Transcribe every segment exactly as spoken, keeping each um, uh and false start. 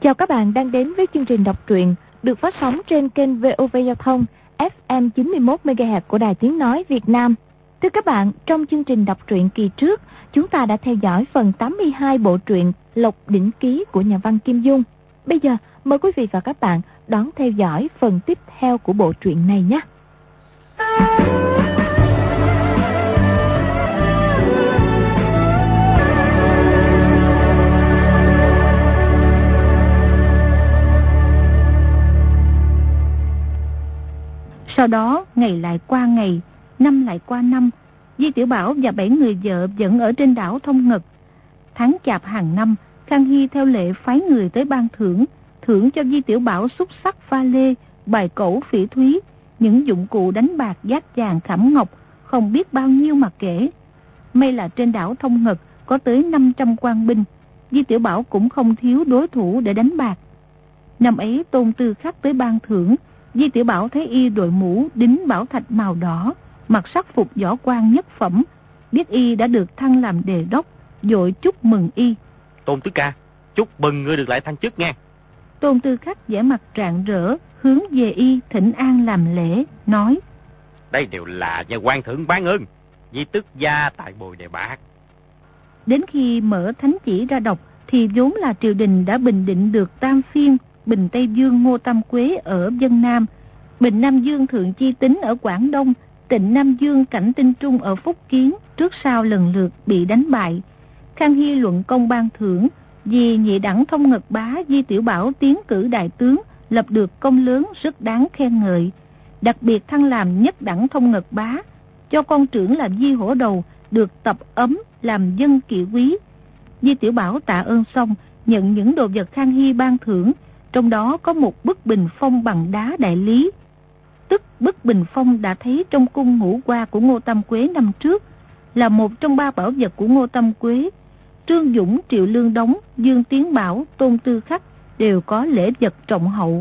Chào các bạn đang đến với chương trình đọc truyện được phát sóng trên kênh vê o vê Giao thông ép em chín mươi mốt mê ga héc của Đài Tiếng Nói Việt Nam. Thưa các bạn, trong chương trình đọc truyện kỳ trước, chúng ta đã theo dõi phần tám mươi hai bộ truyện Lộc Đỉnh Ký của nhà văn Kim Dung. Bây giờ, mời quý vị và các bạn đón theo dõi phần tiếp theo của bộ truyện này nhé. Sau đó, ngày lại qua ngày, năm lại qua năm, Di Tiểu Bảo và bảy người vợ vẫn ở trên đảo Thông Ngật. Tháng chạp hàng năm, Khang Hy theo lệ phái người tới ban thưởng, thưởng cho Di Tiểu Bảo xúc sắc pha lê, bài cẩu phỉ thúy, những dụng cụ đánh bạc giác vàng khảm ngọc, không biết bao nhiêu mà kể. May là trên đảo Thông Ngật có tới năm trăm quan binh, Di Tiểu Bảo cũng không thiếu đối thủ để đánh bạc. Năm ấy Tôn Tư Khắc tới ban thưởng, Di Tiểu Bảo thấy y đội mũ đính bảo thạch màu đỏ, mặc sắc phục võ quan nhất phẩm, biết y đã được thăng làm đề đốc, vội chúc mừng y. Tôn Tứ Ca, chúc mừng ngươi được lại thăng chức nghe. Tôn Tư Khắc vẻ mặt rạng rỡ, hướng về y thỉnh an làm lễ, nói: Đây đều là nhà quan thượng ban ơn, Di Tức gia tại bồi đề bạc. Đến khi mở thánh chỉ ra đọc, thì vốn là triều đình đã bình định được tam phiên, Bình Tây Dương Ngô Tam Quế ở Vân Nam, Bình Nam Dương Thượng Chi Tính ở Quảng Đông, Tịnh Nam Dương Cảnh Tinh Trung ở Phúc Kiến trước sau lần lượt bị đánh bại. Khang Hy luận công ban thưởng, vì nhị đẳng Thông Ngật bá Di Tiểu Bảo tiến cử đại tướng, lập được công lớn rất đáng khen ngợi, đặc biệt thăng làm nhất đẳng Thông Ngật bá, cho con trưởng là Di Hổ Đầu được tập ấm làm dân kỵ quý. Di Tiểu Bảo tạ ơn xong, nhận những đồ vật Khang Hy ban thưởng, trong đó có một bức bình phong bằng đá đại lý. Tức bức bình phong đã thấy trong cung ngũ qua của Ngô Tam Quế năm trước, là một trong ba bảo vật của Ngô Tam Quế. Trương Dũng, Triệu Lương Đống, Dương Tiến Bảo, Tôn Tư Khắc đều có lễ vật trọng hậu.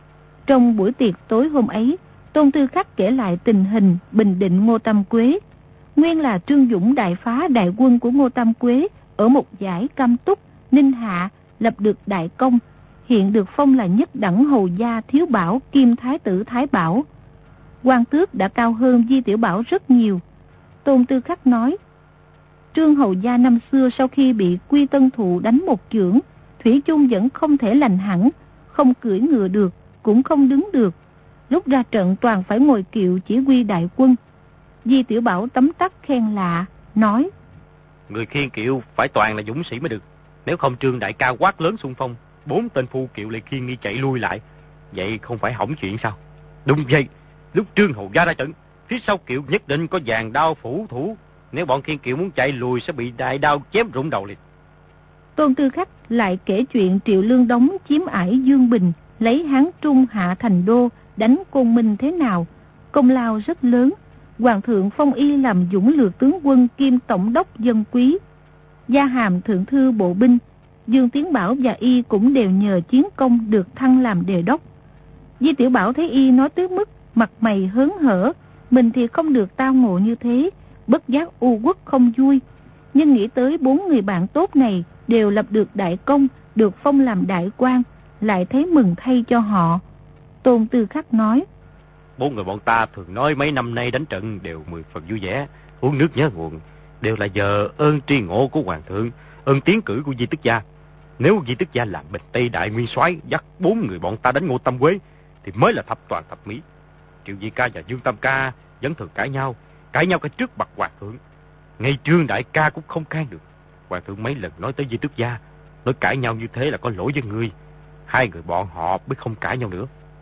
Trong buổi tiệc tối hôm ấy, Tôn Tư Khắc kể lại tình hình bình định Ngô Tam Quế. Nguyên là Trương Dũng đại phá đại quân của Ngô Tam Quế ở một dải Cam Túc, Ninh Hạ, lập được đại công, hiện được phong là nhất đẳng hầu gia Thiếu Bảo kim thái tử Thái Bảo. Quan tước đã cao hơn Di Tiểu Bảo rất nhiều. Tôn Tư Khắc nói: Trương hầu gia năm xưa sau khi bị Quy Tân Thụ đánh một chưởng, thủy chung vẫn không thể lành hẳn, không cưỡi ngựa được, cũng không đứng được. Lúc ra trận toàn phải ngồi kiệu chỉ huy đại quân. Di Tiểu Bảo tấm tắc khen lạ, nói: Người khiêng kiệu phải toàn là dũng sĩ mới được. Nếu không Trương đại ca quát lớn xung phong, bốn tên phu kiệu lại khiêng nghi chạy lui lại, vậy không phải hỏng chuyện sao? Đúng vậy, lúc Trương hầu gia ra trận, phía sau kiệu nhất định có vàng đao phủ thủ, nếu bọn khiêng kiệu muốn chạy lùi sẽ bị đại đao chém rụng đầu liền. Tôn Tư Khắc lại kể chuyện Triệu Lương Đống chiếm ải Dương Bình, lấy Hán Trung hạ thành đô, đánh Côn Minh thế nào, công lao rất lớn. Hoàng thượng phong y làm dũng lược tướng quân kiêm tổng đốc dân quý, gia hàm thượng thư bộ binh. Dương Tiến Bảo và y cũng đều nhờ chiến công được thăng làm đề đốc. Di Tiểu Bảo thấy y nói tới mức mặt mày hớn hở, mình thì không được tao ngộ như thế, bất giác u uất không vui. Nhưng nghĩ tới bốn người bạn tốt này đều lập được đại công, được phong làm đại quan, lại thấy mừng thay cho họ. Tôn Tư Khắc nói: Bốn người bọn ta thường nói mấy năm nay đánh trận đều mười phần vui vẻ, uống nước nhớ nguồn, đều là nhờ ơn tri ngộ của hoàng thượng, ơn tiến cử của Di Tức gia. Nếu Di Tức gia làm Bình Tây đại nguyên soái, dắt bốn người bọn ta đánh Ngô Tam Quế thì mới là thập toàn thập mỹ. Triệu Di ca và Dương Tam ca vẫn thường cãi nhau, cãi nhau cả trước mặt hoàng thượng. Ngay Trương đại ca cũng không can được. Hoàng thượng mấy lần nói tới Di Tức gia, nói cãi nhau như thế là có lỗi với ngươi. Hai người bọn họ mới không cãi nhau nữa.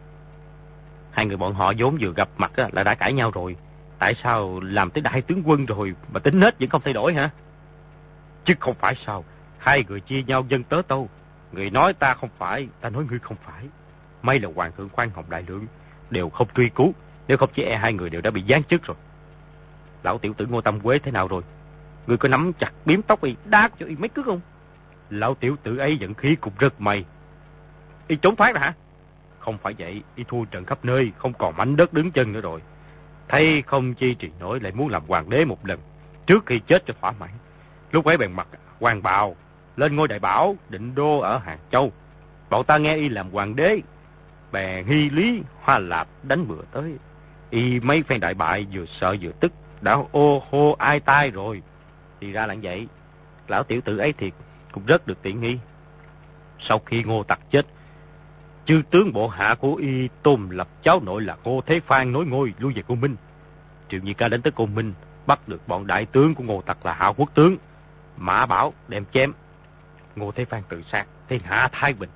Hai người bọn họ vốn vừa gặp mặt là đã cãi nhau rồi, tại sao làm tới đại tướng quân rồi mà tính nết vẫn không thay đổi hả? Chứ không phải sao, hai người chia nhau dân tớ tâu, người nói ta không phải, ta nói ngươi không phải. May là hoàng thượng khoan hồng đại lượng, đều không truy cứu, nếu không chỉ e hai người đều đã bị giáng chức rồi. Lão tiểu tử Ngô Tam Quế thế nào rồi? Ngươi có nắm chặt biếm tóc y, đá cho y mấy cước không? Lão tiểu tử ấy giận khí cũng rất may. Y trốn thoát rồi hả? Không phải vậy, y thua trận khắp nơi, không còn mảnh đất đứng chân nữa rồi. Thấy không chi trì nổi lại muốn làm hoàng đế một lần, trước khi chết cho thỏa mãn. Lúc ấy bèn mặc hoàng bào, lên ngôi đại bảo, định đô ở Hàng Châu. Bọn ta nghe y làm hoàng đế, bèn hy lý Hoa Lạp đánh bừa tới. Y mấy phen đại bại, vừa sợ vừa tức, đã ô hô ai tai rồi. Thì ra là vậy. Lão tiểu tử ấy thiệt cũng rất được tiện nghi. Sau khi Ngô Tặc chết, chư tướng bộ hạ của y tôn lập cháu nội là Ngô Thế Phan nối ngôi lui về Côn Minh. Triệu Nhị Ca đến tới Côn Minh, bắt được bọn đại tướng của Ngô Tặc là Hạo Quốc tướng Mã Bảo đem chém. Ngô Thế Phan tự sát, thiên hạ thái bình.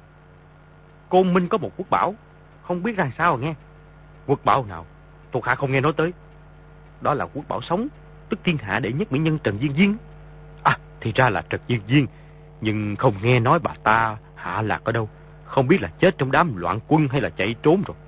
Côn Minh có một quốc bảo, không biết ra sao nghe. Quốc bảo nào thuộc hạ không nghe nói tới. Đó là quốc bảo sống, tức thiên hạ đệ nhất mỹ nhân Trần Viên Viên. À, thì ra là Trần Viên Viên, nhưng không nghe nói bà ta hạ lạc ở đâu. Không biết là chết trong đám loạn quân hay là chạy trốn rồi.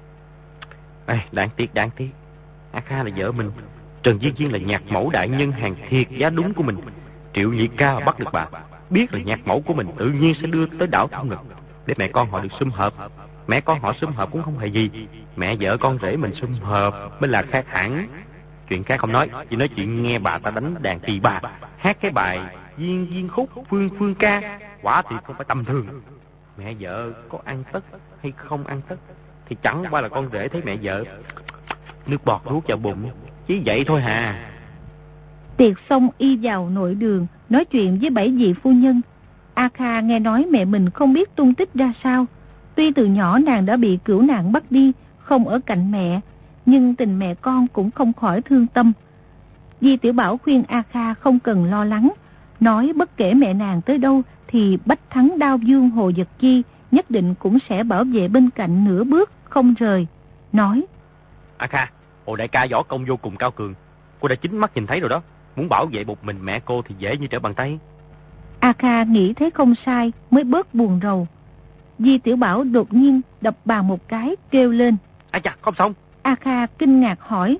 Ê, đáng tiếc, đáng tiếc. A Kha là vợ mình. Trần Viên Viên là nhạc mẫu đại nhân hàng thiệt giá đúng của mình. Triệu Nhị Ca bắt được bà, biết là nhạc mẫu của mình tự nhiên sẽ đưa tới đảo Thông Ngực, để mẹ con họ được sum hợp. Mẹ con họ sum hợp cũng không hề gì. Mẹ vợ con rể mình sum hợp mới là khác hẳn. Chuyện khác không nói, chỉ nói chuyện nghe bà ta đánh đàn tỳ bà, hát cái bài Viên Viên Khúc Phương Phương Ca, quả thì không phải tầm thường. Mẹ vợ có ăn tất hay không ăn tất thì chẳng qua là con rể thấy mẹ vợ nước bọt nuốt vào bụng, chỉ vậy thôi hà. Tiệc xong y vào nội đường nói chuyện với bảy vị phu nhân. A Kha nghe nói mẹ mình không biết tung tích ra sao. Tuy từ nhỏ nàng đã bị cửu nạn bắt đi, không ở cạnh mẹ, nhưng tình mẹ con cũng không khỏi thương tâm. Di Tiểu Bảo khuyên A Kha không cần lo lắng, nói bất kể mẹ nàng tới đâu thì Bách Thắng Đao Dương Hồ Dật Chi nhất định cũng sẽ bảo vệ bên cạnh nửa bước không rời. Nói: A Kha, Hồ đại ca võ công vô cùng cao cường, cô đã chính mắt nhìn thấy rồi đó. Muốn bảo vệ một mình mẹ cô thì dễ như trở bàn tay. A Kha nghĩ thấy không sai mới bớt buồn rầu. Di Tiểu Bảo đột nhiên đập bàn một cái, kêu lên: A chà, không xong. A Kha kinh ngạc hỏi: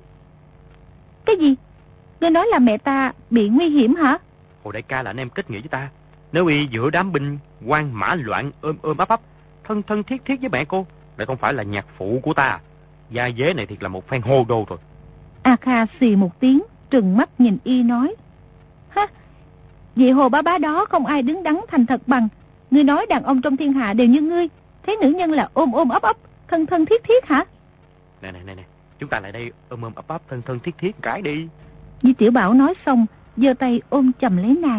Cái gì? Ngươi nói là mẹ ta bị nguy hiểm hả? Hồ đại ca là anh em kết nghĩa với ta. Nếu y giữa đám binh quan mã loạn ôm ôm ấp ấp, thân thân thiết thiết với mẹ cô, lại không phải là nhạc phụ của ta, gia dế này thiệt là một phen hồ đồ rồi. A Kha xì một tiếng, trừng mắt nhìn y nói: Ha, vị Hồ bá bá đó không ai đứng đắn thành thật bằng. Ngươi nói đàn ông trong thiên hạ đều như ngươi, thấy nữ nhân là ôm ôm ấp ấp, thân thân thiết thiết hả? Nè nè nè nè, chúng ta lại đây ôm ôm ấp ấp, thân thân thiết thiết cái đi. Di Tiểu Bảo nói xong, giơ tay ôm chầm lấy nàng.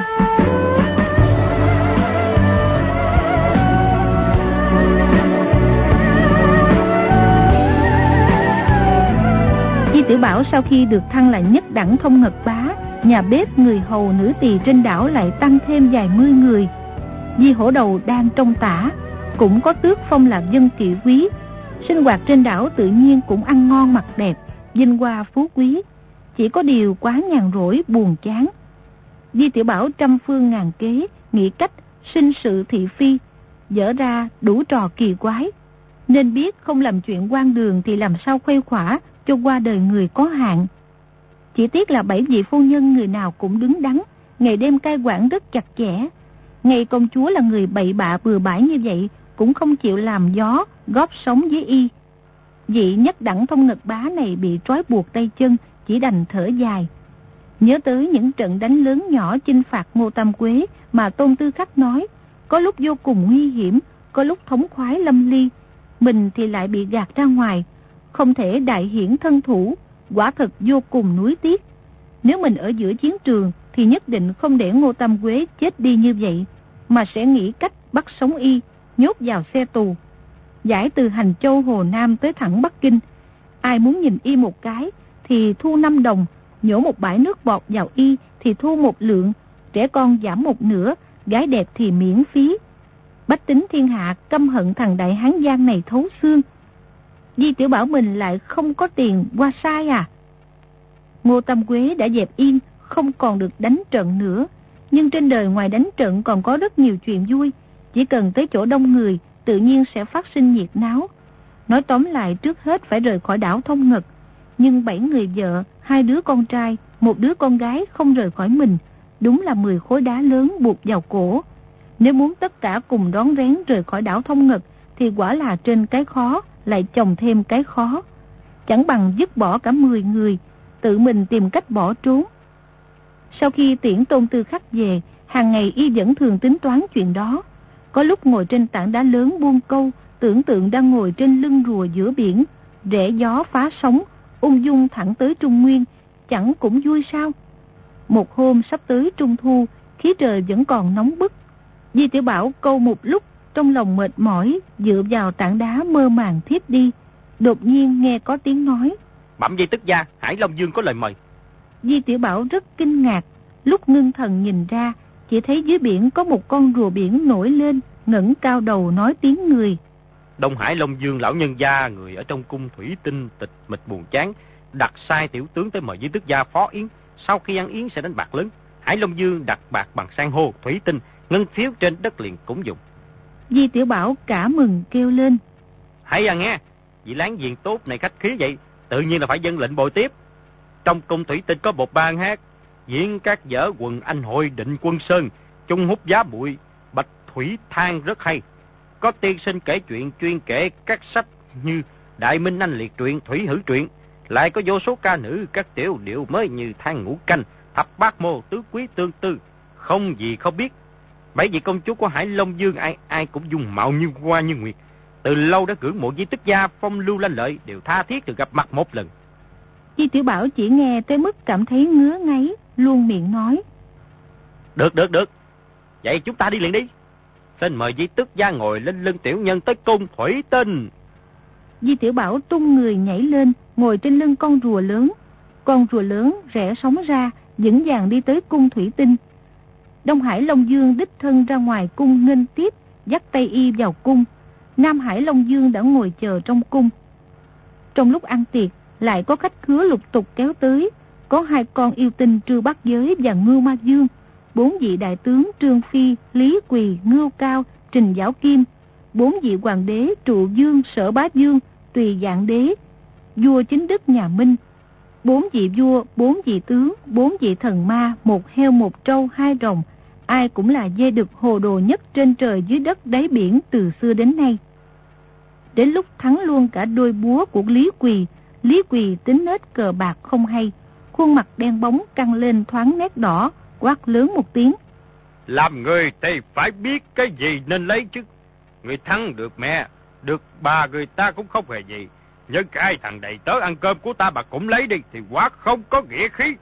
Di Tiểu Bảo sau khi được thăng là nhất đẳng thông ngật bá, nhà bếp, người hầu, nữ tỳ trên đảo lại tăng thêm vài mươi người. Di Hổ Đầu đang trong tả, cũng có tước phong là dân kỵ quý. Sinh hoạt trên đảo tự nhiên cũng ăn ngon mặc đẹp, vinh hoa phú quý. Chỉ có điều quá nhàn rỗi buồn chán. Di Tiểu Bảo trăm phương ngàn kế, nghĩ cách sinh sự thị phi, dở ra đủ trò kỳ quái. Nên biết không làm chuyện quan đường thì làm sao khuây khỏa cho qua đời người có hạn. Chỉ tiếc là bảy vị phu nhân người nào cũng đứng đắn, ngày đêm cai quản rất chặt chẽ. Ngày công chúa là người bậy bạ bừa bãi như vậy cũng không chịu làm gió góp sống với y. Vị nhất đẳng thông ngật bá này bị trói buộc tay chân, chỉ đành thở dài. Nhớ tới những trận đánh lớn nhỏ chinh phạt Ngô Tam Quế mà Tôn Tư Khắc nói, có lúc vô cùng nguy hiểm, có lúc thống khoái lâm ly, mình thì lại bị gạt ra ngoài, không thể đại hiển thân thủ, quả thật vô cùng nuối tiếc. Nếu mình ở giữa chiến trường thì nhất định không để Ngô Tam Quế chết đi như vậy, mà sẽ nghĩ cách bắt sống y, nhốt vào xe tù, giải từ Hành Châu Hồ Nam tới thẳng Bắc Kinh. Ai muốn nhìn y một cái thì thu năm đồng, nhổ một bãi nước bọt vào y thì thu một lượng, trẻ con giảm một nửa, gái đẹp thì miễn phí. Bách tính thiên hạ căm hận thằng đại hán Giang này thấu xương. Di Tiểu Bảo mình lại không có tiền qua sai à? Ngô Tam Quế đã dẹp yên, không còn được đánh trận nữa. Nhưng trên đời ngoài đánh trận còn có rất nhiều chuyện vui. Chỉ cần tới chỗ đông người, tự nhiên sẽ phát sinh nhiệt náo. Nói tóm lại, trước hết phải rời khỏi đảo Thông Ngật. Nhưng bảy người vợ, hai đứa con trai, một đứa con gái không rời khỏi mình, đúng là mười khối đá lớn buộc vào cổ. Nếu muốn tất cả cùng đón rén rời khỏi đảo Thông Ngật thì quả là trên cái khó lại chồng thêm cái khó. Chẳng bằng dứt bỏ cả mười người, tự mình tìm cách bỏ trốn. Sau khi tiễn Tôn Tư Khắc về, hàng ngày y vẫn thường tính toán chuyện đó. Có lúc ngồi trên tảng đá lớn buông câu, tưởng tượng đang ngồi trên lưng rùa giữa biển, rẽ gió phá sóng, ung dung thẳng tới Trung Nguyên, chẳng cũng vui sao? Một hôm sắp tới Trung Thu, khí trời vẫn còn nóng bức. Di Tiểu Bảo câu một lúc, trong lòng mệt mỏi, dựa vào tảng đá mơ màng thiếp đi. Đột nhiên nghe có tiếng nói: Bẩm Di Tức Gia, Hải Long Dương có lời mời. Di Tiểu Bảo rất kinh ngạc, lúc ngưng thần nhìn ra, chỉ thấy dưới biển có một con rùa biển nổi lên, ngẩng cao đầu nói tiếng người. Đông Hải Long Dương lão nhân gia, người ở trong cung thủy tinh tịch mịch buồn chán, đặt sai tiểu tướng tới mời Di Tức Gia phó yến. Sau khi ăn yến sẽ đánh bạc lớn. Hải Long Dương đặt bạc bằng san hô, thủy tinh, ngân phiếu trên đất liền cúng dùng. Di Tiểu Bảo cả mừng kêu lên: Hay à nghe, vị láng giềng tốt này khách khí vậy, tự nhiên là phải dâng lệnh bồi tiếp. Trong cung thủy tinh có một ban hát, diễn các dở quần anh hội Định Quân Sơn, Trung Hút Giá Bụi, Bạch Thủy Thang rất hay. Có tiên sinh kể chuyện chuyên kể các sách như Đại Minh Anh Liệt Truyện, Thủy Hử Truyện. Lại có vô số ca nữ các tiểu điệu mới như Than Ngũ Canh, Thập Bát Mô, Tứ Quý Tương Tư, không gì không biết. Bảy vị công chúa của Hải Long Dương ai ai cũng dung mạo như hoa như nguyệt, từ lâu đã ngưỡng mộ Di Tức Gia, phong lưu lanh lợi, đều tha thiết được gặp mặt một lần. Di Tiểu Bảo chỉ nghe tới mức cảm thấy ngứa ngáy, luôn miệng nói: Được được được, vậy chúng ta đi liền đi. Xin mời Di Tức Gia ngồi lên lưng tiểu nhân tới cung thủy tinh. Di Tiểu Bảo tung người nhảy lên, ngồi trên lưng con rùa lớn. Con rùa lớn rẽ sóng ra, vững vàng đi tới cung thủy tinh. Đông Hải Long Dương đích thân ra ngoài cung nghênh tiếp, dắt tay y vào cung. Nam Hải Long Dương đã ngồi chờ trong cung. Trong lúc ăn tiệc, lại có khách khứa lục tục kéo tới. Có hai con yêu tinh Trư Bắc Giới và Ngưu Ma Dương, bốn vị đại tướng Trương Phi, Lý Quỳ, Ngưu Cao, Trình Giảo Kim, bốn vị hoàng đế Trụ Dương, Sở Bá Dương, Tùy Dạng Đế, vua chính đức nhà Minh, bốn vị vua, bốn vị tướng, bốn vị thần ma, một heo một trâu hai rồng, ai cũng là dê đực hồ đồ nhất trên trời dưới đất đáy biển từ xưa đến nay. Đến lúc thắng luôn cả đôi búa của Lý Quỳ, Lý Quỳ tính nết cờ bạc không hay, khuôn mặt đen bóng căng lên thoáng nét đỏ, quát lớn một tiếng: Làm người thì phải biết cái gì nên lấy chứ. Người thắng được mẹ, được bà người ta cũng không hề gì. Nhưng cái thằng đầy tớ ăn cơm của ta bà cũng lấy đi thì quá không có nghĩa khí.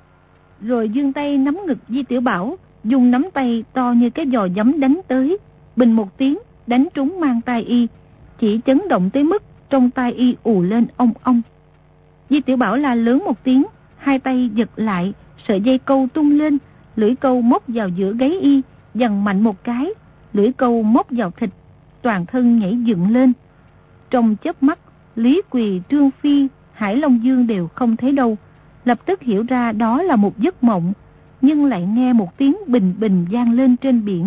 Rồi giương tay nắm ngực Di Tiểu Bảo, dùng nắm tay to như cái giò giấm đánh tới. Bình một tiếng đánh trúng mang tai y, chỉ chấn động tới mức trong tai y ù lên ong ong. Di Tiểu Bảo la lớn một tiếng, hai tay giật lại, sợi dây câu tung lên, lưỡi câu móc vào giữa gáy y, giằng mạnh một cái, lưỡi câu móc vào thịt, toàn thân nhảy dựng lên. Trong chớp mắt, Lý Quỳ, Trương Phi, Hải Long Dương đều không thấy đâu, lập tức hiểu ra đó là một giấc mộng, nhưng lại nghe một tiếng bình bình vang lên trên biển.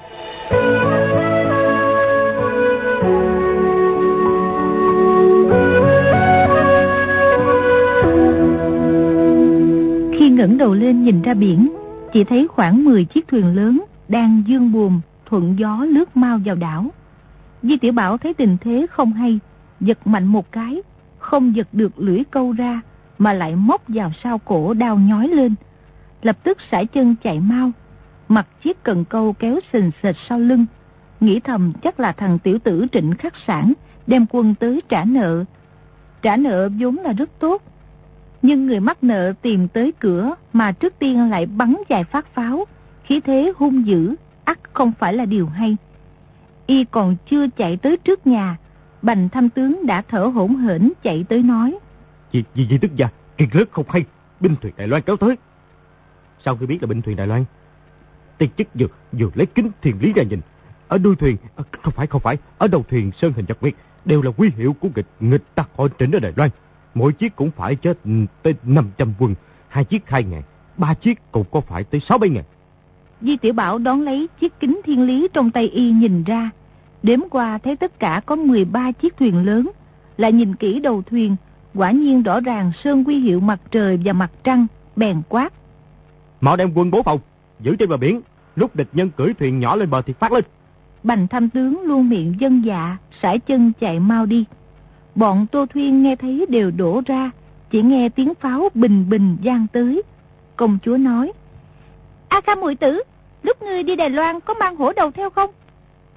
Khi ngẩng đầu lên nhìn ra biển, chỉ thấy khoảng mười chiếc thuyền lớn đang dương buồm thuận gió lướt mau vào đảo. Di Tiểu Bảo thấy tình thế không hay, giật mạnh một cái, không giật được lưỡi câu ra, mà lại móc vào sau cổ đau nhói lên. Lập tức sải chân chạy mau, mặc chiếc cần câu kéo sình sệt sau lưng, nghĩ thầm chắc là thằng tiểu tử Trịnh Khắc Sản đem quân tới trả nợ. Trả nợ vốn là rất tốt, nhưng người mắc nợ tìm tới cửa mà trước tiên lại bắn vài phát pháo, khí thế hung dữ, ắt không phải là điều hay. Y còn chưa chạy tới trước nhà, Bành Tham tướng đã thở hổn hển chạy tới nói: Gì gì gì Tức Gia, chuyện lớn không hay, binh thuyền Đài Loan kéo tới. Sao khi biết là binh thuyền Đài Loan? Tiên chức vừa vừa lấy kính thiên lý ra nhìn, ở đuôi thuyền, à, không phải không phải, ở đầu thuyền sơn hình nhật nguyệt đều là huy hiệu của nghịch nghịch tặc họ Trịnh ở Đài Loan. Mỗi chiếc cũng phải chết tới năm trăm quân, hai chiếc hai ngàn, ba chiếc cũng có phải tới sáu bảy ngàn. Di Tiểu Bảo đón lấy chiếc kính thiên lý trong tay y nhìn ra, đếm qua thấy tất cả có mười ba chiếc thuyền lớn, lại nhìn kỹ đầu thuyền, quả nhiên rõ ràng sơn huy hiệu mặt trời và mặt trăng, bèn quát: Mau đem quân bố phòng, giữ trên bờ biển, lúc địch nhân cưỡi thuyền nhỏ lên bờ thì phát lên. Bành Tham tướng luôn miệng vâng dạ, sải chân chạy mau đi. Bọn Tô Thuyên nghe thấy đều đổ ra, chỉ nghe tiếng pháo bình bình vang tới. Công chúa nói: A Ca muội tử, lúc ngươi đi Đài Loan có mang hổ đầu theo không?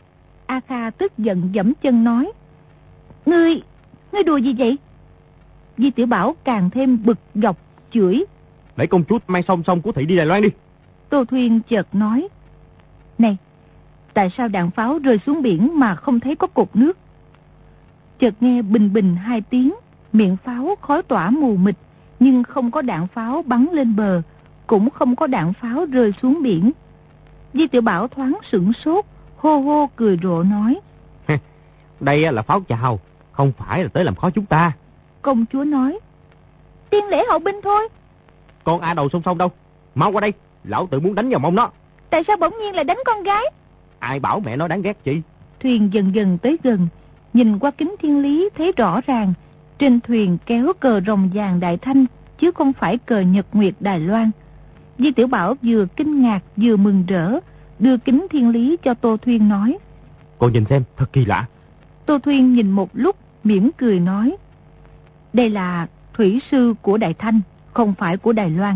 A Kha tức giận giẫm chân nói: Ngươi, ngươi đùa gì vậy? Di Tiểu Bảo càng thêm bực dọc, chửi: Để công chúa mang song song của thị đi Đài Loan đi. Tô Thuyên chợt nói: Này, tại sao đạn pháo rơi xuống biển mà không thấy có cột nước? Chợt nghe bình bình hai tiếng, miệng pháo khói tỏa mù mịt, nhưng không có đạn pháo bắn lên bờ, cũng không có đạn pháo rơi xuống biển. Di Tiểu Bảo thoáng sửng sốt, hô hô cười rộ nói: Đây là pháo chào, không phải là tới làm khó chúng ta. Công chúa nói: Tiên lễ hậu binh thôi. Con A Đầu song song đâu? Mau qua đây, lão tự muốn đánh vào mông nó. Tại sao bỗng nhiên lại đánh con gái? Ai bảo mẹ nó đáng ghét chị? Thuyền dần dần tới gần, nhìn qua kính thiên lý thấy rõ ràng, trên thuyền kéo cờ rồng vàng Đại Thanh, chứ không phải cờ Nhật Nguyệt Đài Loan. Di Tiểu Bảo vừa kinh ngạc vừa mừng rỡ, đưa kính thiên lý cho Tô Thuyên nói: Cô nhìn xem, thật kỳ lạ. Tô Thuyên nhìn một lúc, mỉm cười nói: Đây là thủy sư của Đại Thanh, không phải của Đài Loan.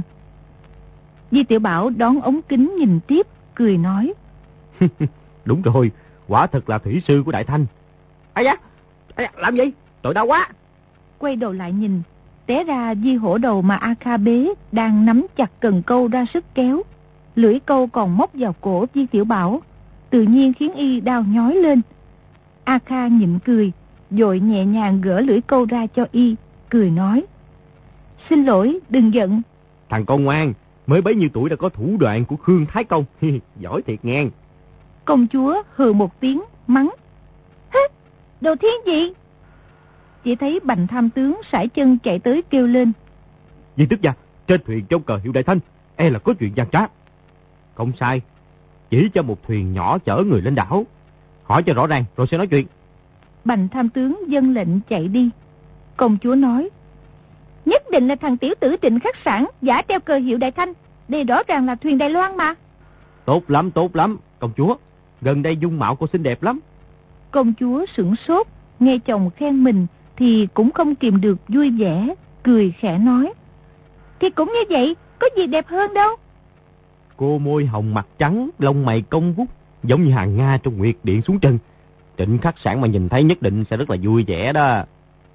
Di Tiểu Bảo đón ống kính nhìn tiếp, cười nói: Đúng rồi, quả thật là thủy sư của Đại Thanh. Ây da, ây da, làm gì? Tội đau quá. Quay đầu lại nhìn, té ra Di Hổ Đầu mà A Kha bế đang nắm chặt cần câu ra sức kéo, lưỡi câu còn móc vào cổ Di Tiểu Bảo, tự nhiên khiến y đau nhói lên. A Kha nhịn cười, vội nhẹ nhàng gỡ lưỡi câu ra cho y, cười nói: Xin lỗi, đừng giận. Thằng con ngoan, mới bấy nhiêu tuổi đã có thủ đoạn của Khương Thái Công, giỏi thiệt ngang. Công chúa hừ một tiếng, mắng: Hứ, đồ thiên vị. Chỉ thấy Bành Tham Tướng sải chân chạy tới kêu lên: Di Tức Gia, trên thuyền trong cờ hiệu Đại Thanh, e là có chuyện gian trá. Không sai, chỉ cho một thuyền nhỏ chở người lên đảo. Hỏi cho rõ ràng rồi sẽ nói chuyện. Bành Tham Tướng dâng lệnh chạy đi. Công chúa nói: Nhất định là thằng tiểu tử Trịnh Khắc Sản giả treo cờ hiệu Đại Thanh. Đây rõ ràng là thuyền Đài Loan mà. Tốt lắm, tốt lắm, công chúa. Gần đây dung mạo cô xinh đẹp lắm. Công chúa sửng sốt, nghe chồng khen mình thì cũng không kìm được vui vẻ, cười khẽ nói: Thì cũng như vậy, có gì đẹp hơn đâu. Cô môi hồng mặt trắng, lông mày cong vút, giống như hàng Nga trong Nguyệt Điện xuống trần. Trịnh Khắc Sản mà nhìn thấy nhất định sẽ rất là vui vẻ đó.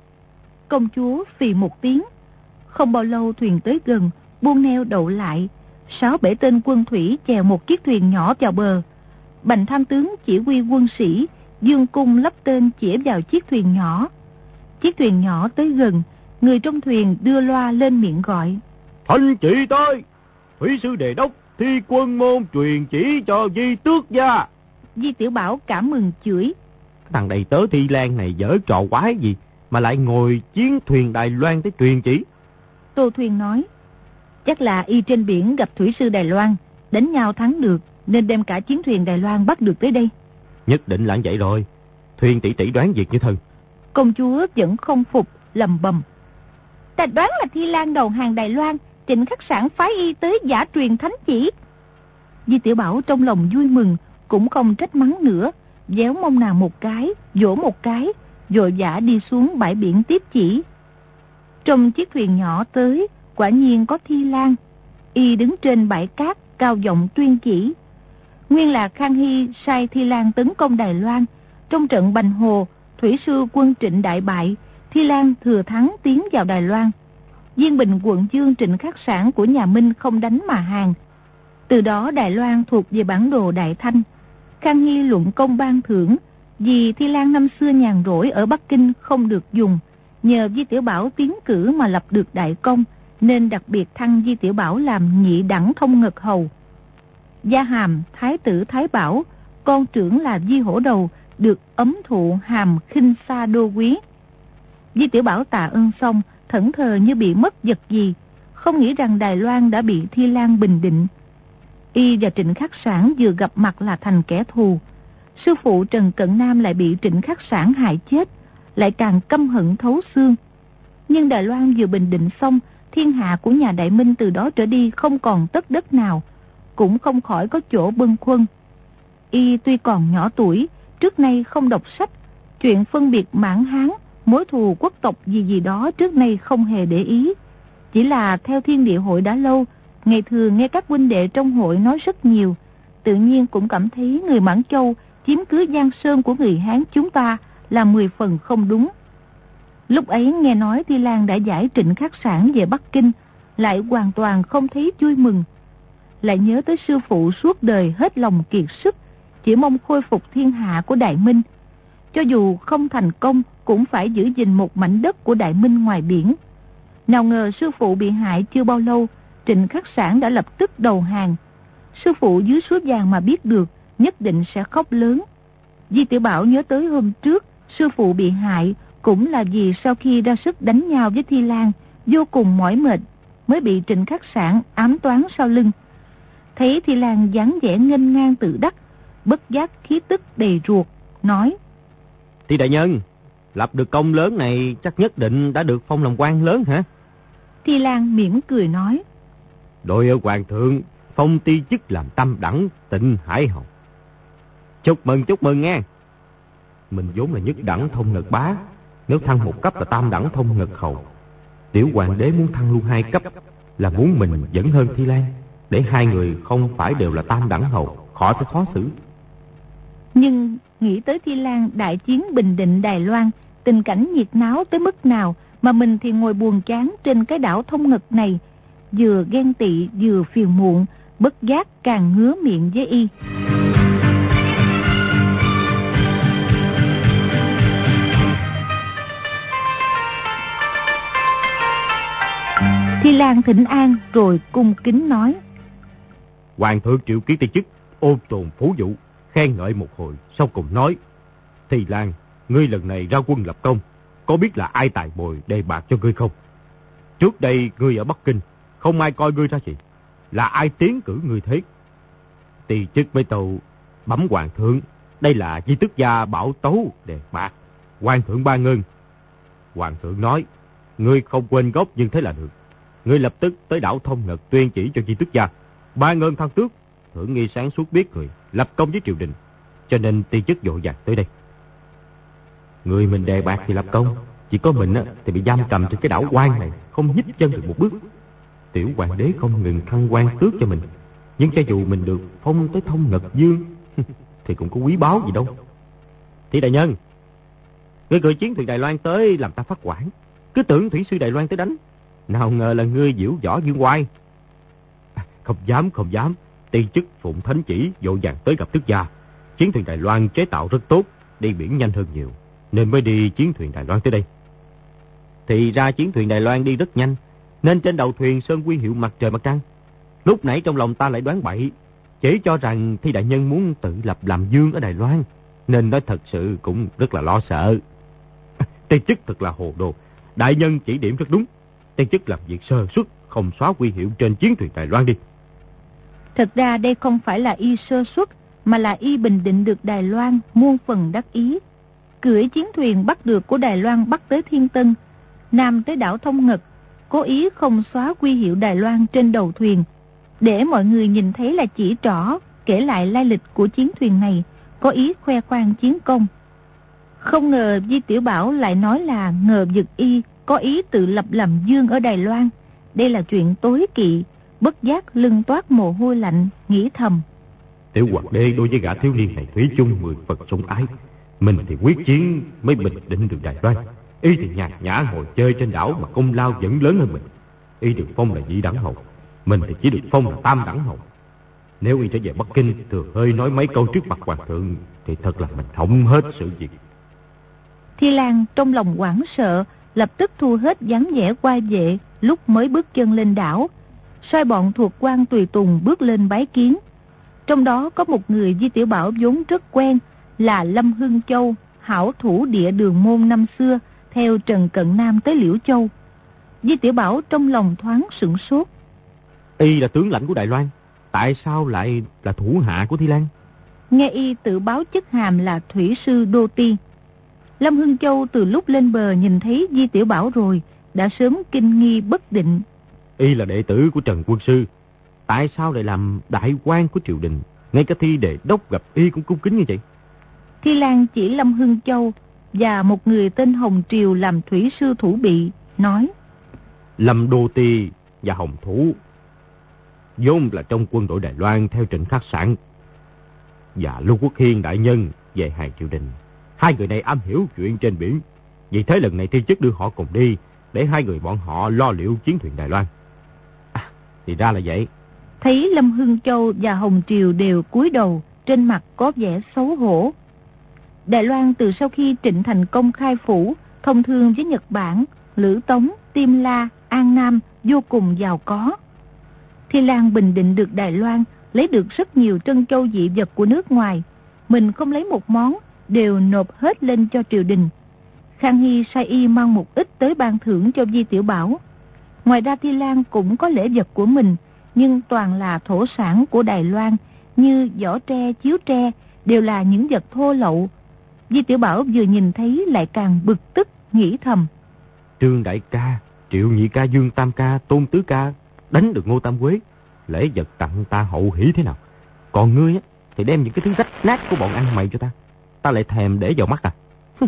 Công chúa phì một tiếng. Không bao lâu thuyền tới gần, buông neo đậu lại. Sáu bể tên quân thủy chèo một chiếc thuyền nhỏ vào bờ. Bành Tham Tướng chỉ huy quân sĩ dương cung lắp tên chĩa vào chiếc thuyền nhỏ. Chiếc thuyền nhỏ tới gần, người trong thuyền đưa loa lên miệng gọi: Thanh chỉ tới, thủy sư đề đốc thi quân môn truyền chỉ cho Di Tước Gia. Di Tiểu Bảo cảm mừng chửi: Thằng đầy tớ Thi Lan này dở trò quái gì mà lại ngồi chiến thuyền Đài Loan tới truyền chỉ. Tô Thuyên nói: Chắc là y trên biển gặp thủy sư Đài Loan, đánh nhau thắng được nên đem cả chiến thuyền Đài Loan bắt được tới đây. Nhất định là vậy rồi. Thuyền tỷ tỷ đoán việc như thần. Công chúa vẫn không phục, lầm bầm: Ta đoán là Thi Lan đầu hàng Đài Loan, Trịnh Khắc Sản phái y tới giả truyền thánh chỉ. Di Tiểu Bảo trong lòng vui mừng, cũng không trách mắng nữa, déo mông nàng một cái, vỗ một cái, vội vã đi xuống bãi biển tiếp chỉ. Trong chiếc thuyền nhỏ tới, quả nhiên có Thi Lan. Y đứng trên bãi cát, cao giọng tuyên chỉ. Nguyên là Khang Hy sai Thi Lan tấn công Đài Loan. Trong trận Bành Hồ, thủy sư quân Trịnh đại bại, Thi Lan thừa thắng tiến vào Đài Loan. Diên Bình quận Dương Trịnh Khắc Sản của nhà Minh không đánh mà hàng. Từ đó Đài Loan thuộc về bản đồ Đại Thanh. Khang Hy luận công ban thưởng, vì Thi Lan năm xưa nhàn rỗi ở Bắc Kinh không được dùng, nhờ Di Tiểu Bảo tiến cử mà lập được đại công, nên đặc biệt thăng Di Tiểu Bảo làm nhị đẳng thông ngật hầu. Gia hàm Thái tử Thái Bảo, con trưởng là Di Hổ Đầu, được ấm thụ hàm khinh xa đô quý. Di Tiểu Bảo tạ ơn xong, thẫn thờ như bị mất vật gì, không nghĩ rằng Đài Loan đã bị Thi Lan bình định. Y và Trịnh Khắc Sản vừa gặp mặt là thành kẻ thù. Sư phụ Trần Cận Nam lại bị Trịnh Khắc Sản hại chết, lại càng căm hận thấu xương. Nhưng Đài Loan vừa bình định xong, thiên hạ của nhà Đại Minh từ đó trở đi không còn tất đất nào, cũng không khỏi có chỗ bâng khuâng. Y tuy còn nhỏ tuổi, trước nay không đọc sách, chuyện phân biệt Mãn Hán, mối thù quốc tộc gì gì đó trước nay không hề để ý. Chỉ là theo Thiên Địa Hội đã lâu, ngày thường nghe các huynh đệ trong hội nói rất nhiều, tự nhiên cũng cảm thấy người Mãn Châu chiếm cứ Giang Sơn của người Hán chúng ta là mười phần không đúng. Lúc ấy nghe nói Thi Lan đã giải Trịnh Khắc Sản về Bắc Kinh, lại hoàn toàn không thấy vui mừng. Lại nhớ tới sư phụ suốt đời hết lòng kiệt sức, chỉ mong khôi phục thiên hạ của Đại Minh. Cho dù không thành công cũng phải giữ gìn một mảnh đất của Đại Minh ngoài biển. Nào ngờ sư phụ bị hại chưa bao lâu, Trịnh Khắc Sản đã lập tức đầu hàng. Sư phụ dưới suối vàng mà biết được, nhất định sẽ khóc lớn. Di Tiểu Bảo nhớ tới hôm trước, sư phụ bị hại cũng là vì sau khi ra sức đánh nhau với Thi Lan, vô cùng mỏi mệt, mới bị Trịnh Khắc Sản ám toán sau lưng. Thấy Thi Lan dáng vẻ nghênh ngang tự đắc, bất giác khí tức đầy ruột, nói: Thi đại nhân, lập được công lớn này chắc nhất định đã được phong làm quan lớn hả? Thi Lan mỉm cười nói: Đội ở hoàng thượng, phong ti chức làm tam đẳng Tịnh Hải Hầu. Chúc mừng, chúc mừng nghe. Mình vốn là nhất đẳng thông ngực bá, nếu thăng một cấp là tam đẳng thông ngực hầu. Tiểu hoàng đế muốn thăng luôn hai cấp, là muốn mình dẫn hơn Thi Lan, để hai người không phải đều là tam đẳng hầu, khỏi phải khó xử. Nhưng nghĩ tới Thi Lan đại chiến Bình Định Đài Loan, tình cảnh nhiệt náo tới mức nào, mà mình thì ngồi buồn chán trên cái đảo thông ngực này, vừa ghen tị vừa phiền muộn, bất giác càng ngứa miệng với y. Thi Lan thỉnh an rồi cung kính nói: Hoàng thượng triệu kiến ti chức, ôn tồn phú vụ, khen ngợi một hồi, sau cùng nói: Thi Lan, ngươi lần này ra quân lập công, có biết là ai tài bồi đề bạc cho ngươi không? Trước đây ngươi ở Bắc Kinh, không ai coi ngươi ra gì, là ai tiến cử ngươi thế? Ti chức với tàu bấm hoàng thượng, đây là di tức gia bảo tấu đề bạc, hoàng thượng ban ơn. Hoàng thượng nói: Ngươi không quên gốc nhưng thế là được. Ngươi lập tức tới đảo Thông Ngật tuyên chỉ cho di tức gia, ban ơn thăng tước. Thưởng nghi sáng suốt biết người lập công với triều đình, cho nên ti chức vội vàng tới đây. Người mình đề bạc thì lập công, chỉ có mình á, thì bị giam cầm trên cái đảo quan này, không nhích chân được một bước. Tiểu hoàng đế không ngừng thăng quan tước cho mình, nhưng cho dù mình được phong tới Thông Ngật Dương thì cũng có quý báu gì đâu. Thì đại nhân, ngươi cử chiến thuyền Đài Loan tới làm ta phát quản, cứ tưởng thủy sư Đài Loan tới đánh, nào ngờ là ngươi diễu võ dương oai. À, không dám, không dám. Ti chức phụng thánh chỉ vội vàng tới gặp tước gia. Chiến thuyền Đài Loan chế tạo rất tốt, đi biển nhanh hơn nhiều, nên mới đi chiến thuyền Đài Loan tới đây. Thì ra chiến thuyền Đài Loan đi rất nhanh, nên trên đầu thuyền sơn quy hiệu mặt trời mặt trăng. Lúc nãy trong lòng ta lại đoán bậy, chỉ cho rằng Thi đại nhân muốn tự lập làm vương ở Đài Loan, nên nói thật sự cũng rất là lo sợ. Ti chức thật là hồ đồ, đại nhân chỉ điểm rất đúng. Ti chức làm việc sơ suất, không xóa quy hiệu trên chiến thuyền Đài Loan đi. Thật ra đây không phải là y sơ suất, mà là y bình định được Đài Loan, muôn phần đắc ý. Cưỡi chiến thuyền bắt được của Đài Loan bắc tới Thiên Tân, nam tới đảo Thông Ngật, cố ý không xóa quy hiệu Đài Loan trên đầu thuyền, để mọi người nhìn thấy là chỉ trỏ, kể lại lai lịch của chiến thuyền này, có ý khoe khoang chiến công. Không ngờ Di Tiểu Bảo lại nói là ngờ vực y có ý tự lập làm vương ở Đài Loan. Đây là chuyện tối kỵ, bất giác lưng toát mồ hôi lạnh, nghĩ thầm: Tiểu hoàng đế đối với gã thiếu niên này thủy chung mười phần sủng ái, mình thì quyết chiến mới bình định được Đài Loan. Y thì nhàn nhã ngồi chơi trên đảo mà công lao vẫn lớn hơn mình. Y được phong là nhị đẳng hầu, mình thì chỉ được phong là tam đẳng hầu. Nếu y trở về Bắc Kinh thừa hơi nói mấy câu trước mặt hoàng thượng thì thật là mình hỏng hết sự việc. Thi Lan trong lòng hoảng sợ, lập tức thu hết dáng vẻ qua vệ lúc mới bước chân lên đảo, sai bọn thuộc quan tùy tùng bước lên bái kiến. Trong đó có một người Di Tiểu Bảo vốn rất quen, là Lâm Hưng Châu, hảo thủ địa Đường Môn năm xưa, theo Trần Cận Nam tới Liễu Châu. Di Tiểu Bảo trong lòng thoáng sửng sốt. Y là tướng lãnh của Đài Loan, tại sao lại là thủ hạ của Thi Lan? Nghe y tự báo chức hàm là thủy sư Đô Ti. Lâm Hưng Châu từ lúc lên bờ nhìn thấy Di Tiểu Bảo rồi, đã sớm kinh nghi bất định. Y là đệ tử của Trần Quân Sư, tại sao lại làm đại quan của triều đình? Ngay cả Thi đề đốc gặp y cũng cung kính như vậy. Thi Lan chỉ Lâm Hưng Châu và một người tên Hồng Triều làm thủy sư thủ bị, nói: Lâm Đô Ti và Hồng Thủ vốn là trong quân đội Đài Loan theo Trịnh Khắc Sản. và Lưu Quốc Hiên đại nhân về hàng triều đình. Hai người này am hiểu chuyện trên biển, vì thế lần này Thi Chức đưa họ cùng đi, để hai người bọn họ lo liệu chiến thuyền Đài Loan. À, thì ra là vậy. Thấy Lâm Hưng Châu và Hồng Triều đều cúi đầu, trên mặt có vẻ xấu hổ. Đài Loan từ sau khi Trịnh Thành Công khai phủ, thông thương với Nhật Bản, Lữ Tống, Tiêm La, An Nam vô cùng giàu có. Thi Lan bình định được Đài Loan, lấy được rất nhiều trân châu dị vật của nước ngoài. Mình không lấy một món, đều nộp hết lên cho triều đình. Khang Hy sai y mang một ít tới ban thưởng cho Di Tiểu Bảo. Ngoài ra Thi Lan cũng có lễ vật của mình, nhưng toàn là thổ sản của Đài Loan, như vỏ tre, chiếu tre, đều là những vật thô lậu. Di Tiểu Bảo vừa nhìn thấy lại càng bực tức, nghĩ thầm. Trương Đại Ca, Triệu Nhị Ca, Dương Tam Ca, Tôn Tứ Ca đánh được Ngô Tam Quế, lễ vật tặng ta hậu hỷ thế nào. Còn ngươi á, thì đem những cái thứ rách nát của bọn ăn mày cho ta, ta lại thèm để vào mắt à.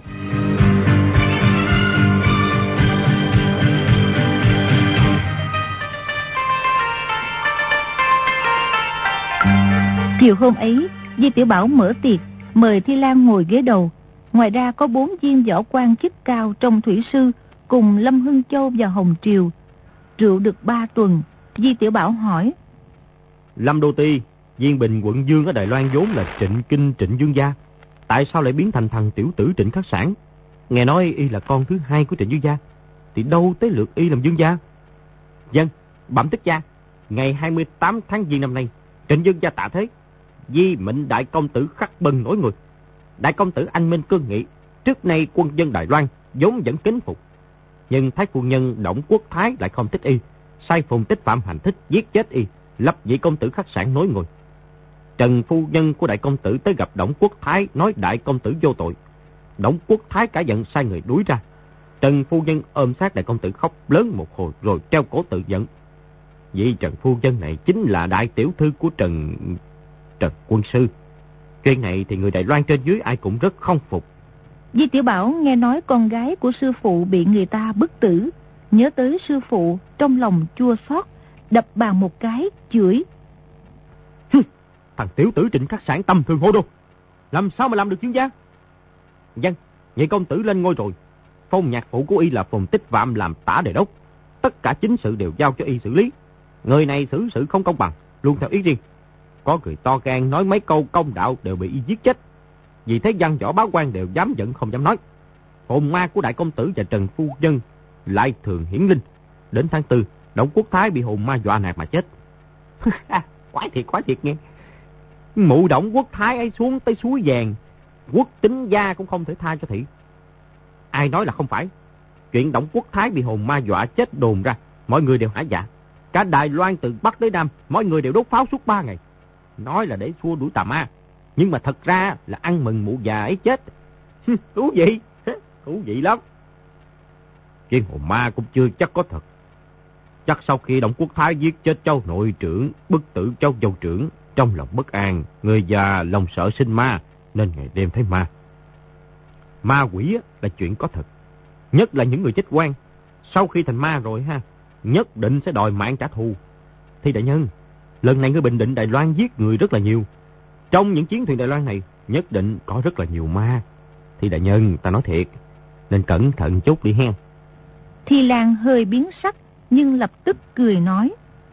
Chiều hôm ấy, Di Tiểu Bảo mở tiệc, mời Thi Lan ngồi ghế đầu. Ngoài ra có bốn viên võ quan chức cao trong thủy sư, cùng Lâm Hưng Châu và Hồng Triều. Rượu được ba tuần, Di Tiểu Bảo hỏi. Lâm Đô Ti, Viên Bình quận Dương ở Đài Loan vốn là Trịnh Kinh Trịnh Dương gia, tại sao lại biến thành thằng tiểu tử Trịnh Khắc Sản? Nghe nói y là con thứ hai của Trịnh Dương gia, thì đâu tới lượt y làm Dương gia? Dân, bẩm tích gia, ngày hai mươi tám tháng Giêng năm nay, Trịnh Dương gia tạ thế, di mệnh đại công tử Khắc Bân nổi người. Đại công tử anh minh cương nghị, trước nay quân dân Đài Loan vốn vẫn kính phục, nhưng thái phu nhân Đổng Quốc Thái lại không thích y, sai Phùng Tích Phạm hành thích giết chết y, lập vị công tử Khắc Sản nối ngôi. Trần phu nhân của đại công tử tới gặp Đổng Quốc Thái, nói đại công tử vô tội. Đổng Quốc Thái cả giận sai người đuổi ra. Trần phu nhân ôm sát đại công tử khóc lớn một hồi rồi treo cổ tự vẫn. Vị Trần phu nhân này chính là đại tiểu thư của Trần Trần quân sư. Chuyện này thì người Đài Loan trên dưới ai cũng rất không phục. Di Tiểu Bảo nghe nói con gái của sư phụ bị người ta bức tử, nhớ tới sư phụ, trong lòng chua xót, đập bàn một cái, chửi. Thằng tiểu tử Trịnh Khắc Sản tâm thường hô đô, làm sao mà làm được Dương gia? Dân, nhị công tử lên ngôi rồi, phong nhạc phụ của y là Phùng Tích Phạm làm tả đề đốc, tất cả chính sự đều giao cho y xử lý. Người này xử sự không công bằng, luôn theo ý riêng. Có người to gan nói mấy câu công đạo đều bị y giết chết. Vì thế văn võ báo quan đều dám giận không dám nói. Hồn ma của đại công tử và Trần phu nhân lại thường hiển linh. Đến tháng tư, Đổng Quốc Thái bị hồn ma dọa nạt mà chết. Quái thiệt, quái thiệt nghe. Mụ Đổng Quốc Thái ấy xuống tới suối vàng, Quốc Tính gia cũng không thể tha cho thị. Ai nói là không phải. Chuyện Đổng Quốc Thái bị hồn ma dọa chết đồn ra, mọi người đều hả dạ. Cả Đài Loan từ Bắc tới Nam, mọi người đều đốt pháo suốt ba ngày. Nói là để xua đuổi tà ma, nhưng mà thật ra là ăn mừng mụ già ấy chết. Thú vị, thú vị lắm. Chuyện hồn ma cũng chưa chắc có thật. Chắc sau khi Đổng Quốc Thái giết chết Châu nội trưởng, bức tử Châu dâu trưởng, trong lòng bất an, người già lòng sợ sinh ma, nên ngày đêm thấy ma. Ma quỷ là chuyện có thật, nhất là những người chết oan, sau khi thành ma rồi ha, nhất định sẽ đòi mạng trả thù. Thì đại nhân, lần này người Bình Định Đài Loan giết người rất là nhiều. Trong những chiến thuyền Đài Loan này, nhất định có rất là nhiều ma. Thì đại nhân, ta nói thiệt, nên cẩn thận chút đi hen. Thi Lan hơi biến sắc, nhưng lập tức cười nói.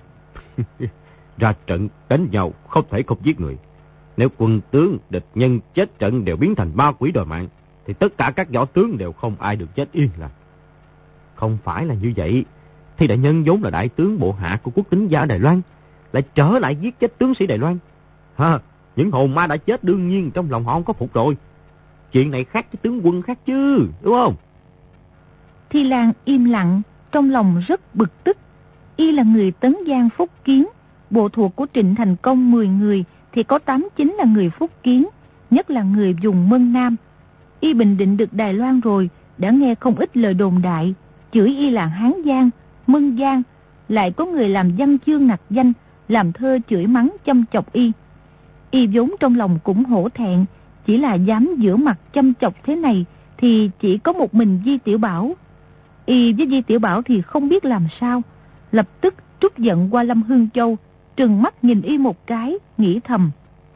Ra trận đánh nhau không thể không giết người. Nếu quân tướng địch nhân chết trận đều biến thành ma quỷ đòi mạng, thì tất cả các võ tướng đều không ai được chết yên lành. Không phải là như vậy. Thì đại nhân vốn là đại tướng bộ hạ của Quốc Tính gia Đài Loan, lại trở lại giết chết tướng sĩ Đài Loan. Ha, những hồn ma đã chết đương nhiên trong lòng họ không có phục rồi. Chuyện này khác với tướng quân khác chứ, đúng không? Thi Lan im lặng, trong lòng rất bực tức. Y là người Tấn Giang Phúc Kiến, bộ thuộc của Trịnh Thành Công mười người thì có tám chín là người Phúc Kiến, nhất là người vùng Mân Nam. Y bình định được Đài Loan rồi, đã nghe không ít lời đồn đại, chửi y là Hán Giang, Mân Giang, lại có người làm văn chương nặc danh, làm thơ chửi mắng châm chọc y. Y vốn trong lòng cũng hổ thẹn, chỉ là dám giữa mặt châm chọc thế này thì chỉ có một mình Di Tiểu Bảo. Y với Di Tiểu Bảo thì không biết làm sao, lập tức trút giận qua Lâm Hưng Châu, trừng mắt nhìn y một cái, nghĩ thầm.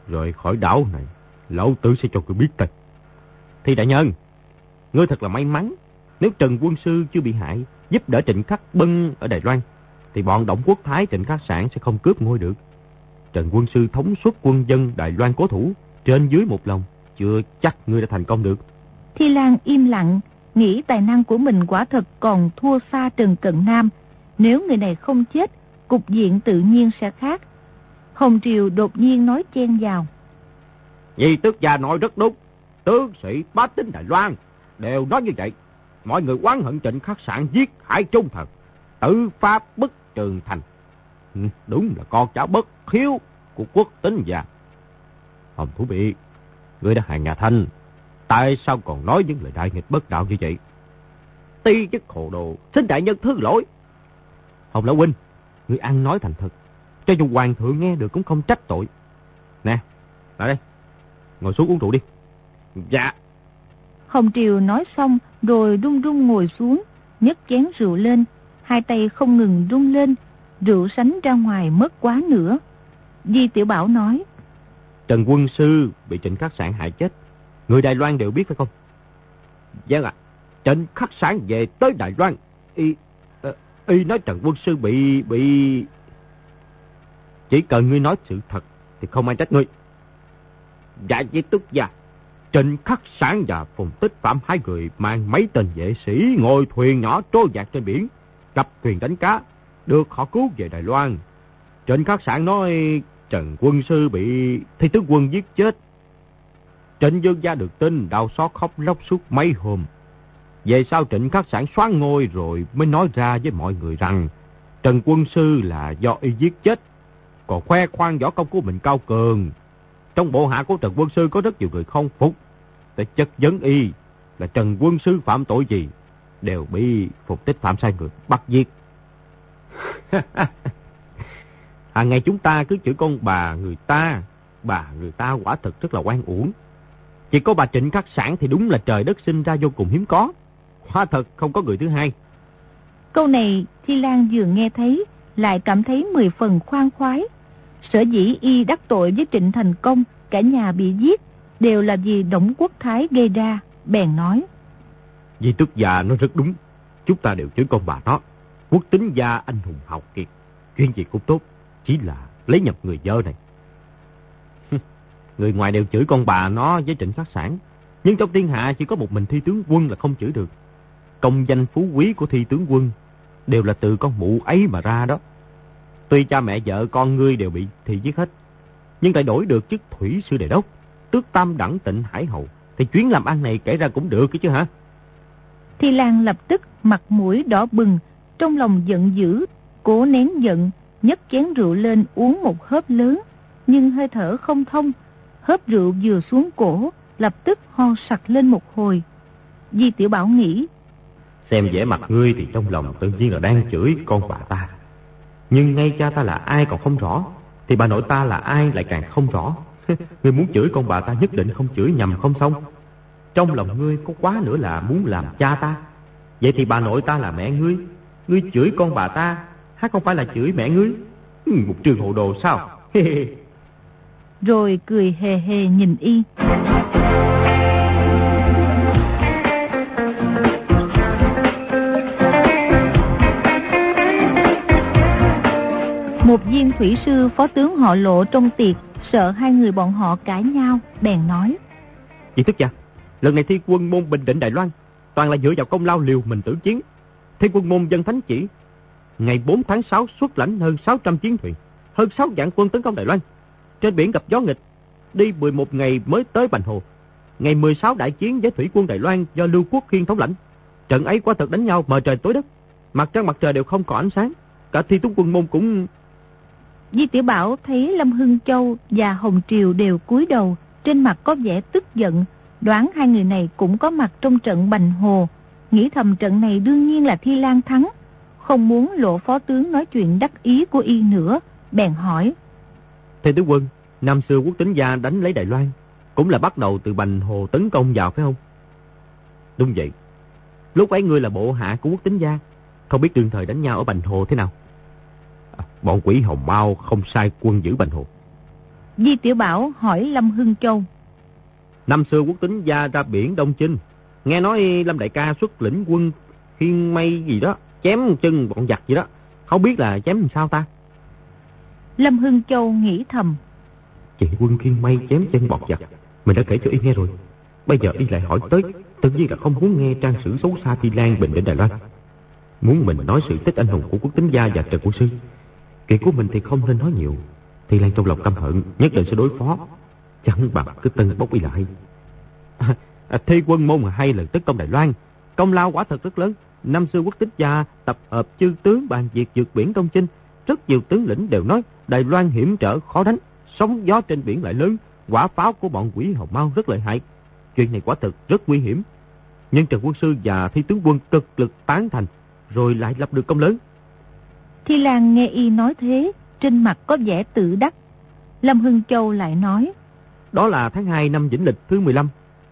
rời khỏi đảo này, lão tử sẽ cho ngươi biết tên. Thì đại nhân, ngươi thật là may mắn. Nếu Trần Quân Sư chưa bị hại, giúp đỡ Trịnh Khắc Bân ở Đài Loan, thì bọn Đổng Quốc Thái Trịnh Khắc Sản sẽ không cướp ngôi được. Trần Quân Sư thống suất quân dân Đài Loan cố thủ, trên dưới một lòng, chưa chắc ngươi đã thành công được. Thi Lan im lặng, nghĩ tài năng của mình quả thật còn thua xa Trần Cận Nam. Nếu người này không chết, cục diện tự nhiên sẽ khác. Hồng Triều đột nhiên nói chen vào. Di Tước gia nói rất đúng. Tướng sĩ bá tính Đài Loan đều nói như vậy. Mọi người oán hận Trịnh Khắc Sản giết Hải Trung Thần, tự pháp bức Trường Thành. Ừ, đúng là con cháu bất hiếu của Quốc Tính gia. Hồng Thủ Bị, ngươi đã hại nhà Thanh, tại sao còn nói những lời đại nghịch bất đạo như vậy? Ti chức hồ đồ, xin đại nhân thứ lỗi. Hồng Lão Huynh, ngươi ăn nói thành thật, cho dù hoàng thượng nghe được cũng không trách tội. Nè, lại đây, ngồi xuống uống rượu đi. Dạ. Hồng Triều nói xong rồi run run ngồi xuống, nhấc chén rượu lên, hai tay không ngừng run lên, rượu sánh ra ngoài mất quá nữa. Di Tiểu Bảo nói. Trần Quân Sư bị Trịnh Khắc Sản hại chết, người Đài Loan đều biết phải không? Vâng ạ. À, Trịnh Khắc Sản về tới Đài Loan, y, uh, y nói Trần Quân Sư bị... bị... Chỉ cần ngươi nói sự thật thì không ai trách ngươi. Dạ Di Tước gia, Trịnh Khắc Sản và Phùng Tích Phạm hai người mang mấy tên vệ sĩ ngồi thuyền nhỏ trôi dạt trên biển, gặp thuyền đánh cá, được họ cứu về Đài Loan. Trịnh Khắc Sản nói Trần Quân Sư bị Thi Tướng Quân giết chết. Trịnh Dương gia được tin đau xót khóc lóc suốt mấy hôm. Về sau Trịnh Khắc Sản soán ngôi rồi mới nói ra với mọi người rằng Trần Quân Sư là do y giết chết, còn khoe khoang võ công của mình cao cường. Trong bộ hạ của Trần Quân Sư có rất nhiều người không phục, để chất vấn y là Trần Quân Sư phạm tội gì, đều bị Phục Tích Phạm sai người bắt giết. Hàng ngày chúng ta cứ chửi con bà người ta, bà người ta quả thực rất là oan uổng. Chỉ có bà Trịnh Khắc Sản thì đúng là trời đất sinh ra vô cùng hiếm có, quả thật không có người thứ hai. Câu này Thi Lan vừa nghe thấy lại cảm thấy mười phần khoan khoái. Sở dĩ y đắc tội với Trịnh Thành Công, cả nhà bị giết, đều là vì Đổng Quốc Thái gây ra, bèn nói. Di Tước gia nói rất đúng, chúng ta đều chửi con bà nó. Quốc Tính gia anh hùng hào kiệt, chuyên gì cũng tốt, chỉ là lấy nhập người vợ này. Người ngoài đều chửi con bà nó với Trịnh Khắc Sản, nhưng trong thiên hạ chỉ có một mình Thi Tướng Quân là không chửi được. Công danh phú quý của Thi Tướng Quân đều là từ con mụ ấy mà ra đó. Tuy cha mẹ vợ con ngươi đều bị Thi giết hết, nhưng lại đổi được chức thủy sư đề đốc, tước tam đẳng Tịnh Hải hầu, thì chuyến làm ăn này kể ra cũng được chứ hả? Thi Lan lập tức mặt mũi đỏ bừng, trong lòng giận dữ, cố nén giận, nhấc chén rượu lên uống một hớp lớn, nhưng hơi thở không thông, hớp rượu vừa xuống cổ, lập tức ho sặc lên một hồi. Di Tiểu Bảo nghĩ, xem vẻ mặt ngươi thì trong lòng tự nhiên là đang chửi con bà ta, nhưng ngay cha ta là ai còn không rõ, thì bà nội ta là ai lại càng không rõ. Ngươi muốn chửi con bà ta nhất định không chửi nhầm không xong. Trong lòng ngươi có quá nữa là muốn làm cha ta. Vậy thì bà nội ta là mẹ ngươi, ngươi chửi con bà ta há không phải là chửi mẹ ngươi? Một trường hồ đồ sao? Rồi cười hề hề nhìn y. Một viên thủy sư phó tướng họ Lộ trong tiệc sợ hai người bọn họ cãi nhau, bèn nói. Di Tước gia, lần này Thi Quân môn bình định Đài Loan toàn là dựa vào công lao liều mình tử chiến. Thi Quân môn dân thánh chỉ ngày bốn tháng sáu xuất lãnh hơn sáu trăm chiến thuyền, hơn sáu vạn quân tấn công Đài Loan. Trên biển gặp gió nghịch, đi mười một ngày mới tới Bành Hồ. Ngày mười sáu đại chiến với thủy quân Đài Loan do Lưu Quốc Khiên thống lãnh. Trận ấy quả thật đánh nhau mờ trời tối đất, mặt trăng mặt trời đều không có ánh sáng. Cả Thi Tướng Quân môn cũng... Di Tiểu Bảo thấy Lâm Hưng Châu và Hồng Triều đều cúi đầu, trên mặt có vẻ tức giận, đoán hai người này cũng có mặt trong trận Bành Hồ, nghĩ thầm trận này đương nhiên là Thi Lan thắng, không muốn lộ phó tướng nói chuyện đắc ý của y nữa, bèn hỏi. Thưa tướng quân, năm xưa Quốc Tính gia đánh lấy Đài Loan cũng là bắt đầu từ Bành Hồ tấn công vào phải không? Đúng vậy. Lúc ấy ngươi là bộ hạ của Quốc Tính gia, không biết đương thời đánh nhau ở Bành Hồ thế nào? À, bọn quỷ hồng mau không sai quân giữ Bành Hồ. Di Tiểu Bảo hỏi Lâm Hưng Châu. Năm xưa Quốc Tính Gia ra biển Đông Chinh, nghe nói Lâm đại ca xuất lĩnh quân khiên mây gì đó, chém chân bọn giặc gì đó, không biết là chém làm sao ta? Lâm Hưng Châu nghĩ thầm. Chị quân khiên mây chém chân bọn giặc, mình đã kể cho y nghe rồi. Bây giờ y lại hỏi tới, tự nhiên là không muốn nghe trang sử xấu xa Thi Lan bình định Đài Loan. Muốn mình nói sự tích anh hùng của Quốc Tính Gia và Trần Quân Sư. Chuyện của mình thì không nên nói nhiều. Thi Lan trong lòng căm hận, nhất định sẽ đối phó, chẳng bằng cứ tân bốc y lại. À, à, Thi quân môn hai lần tấn công Đài Loan, công lao quả thật rất lớn. Năm xưa Quốc Tính Gia tập hợp chư tướng bàn việc vượt biển Đông Chinh, rất nhiều tướng lĩnh đều nói Đài Loan hiểm trở khó đánh, sóng gió trên biển lại lớn, quả pháo của bọn Quỷ Hồng Mao rất lợi hại. Chuyện này quả thật rất nguy hiểm. Nhưng Trần Quân Sư và Thi tướng quân cực lực tán thành, rồi lại lập được công lớn. Thi Lan nghe y nói thế, trên mặt có vẻ tự đắc. Lâm Hưng Châu lại nói. Đó là tháng hai năm Vĩnh Lịch thứ mười lăm.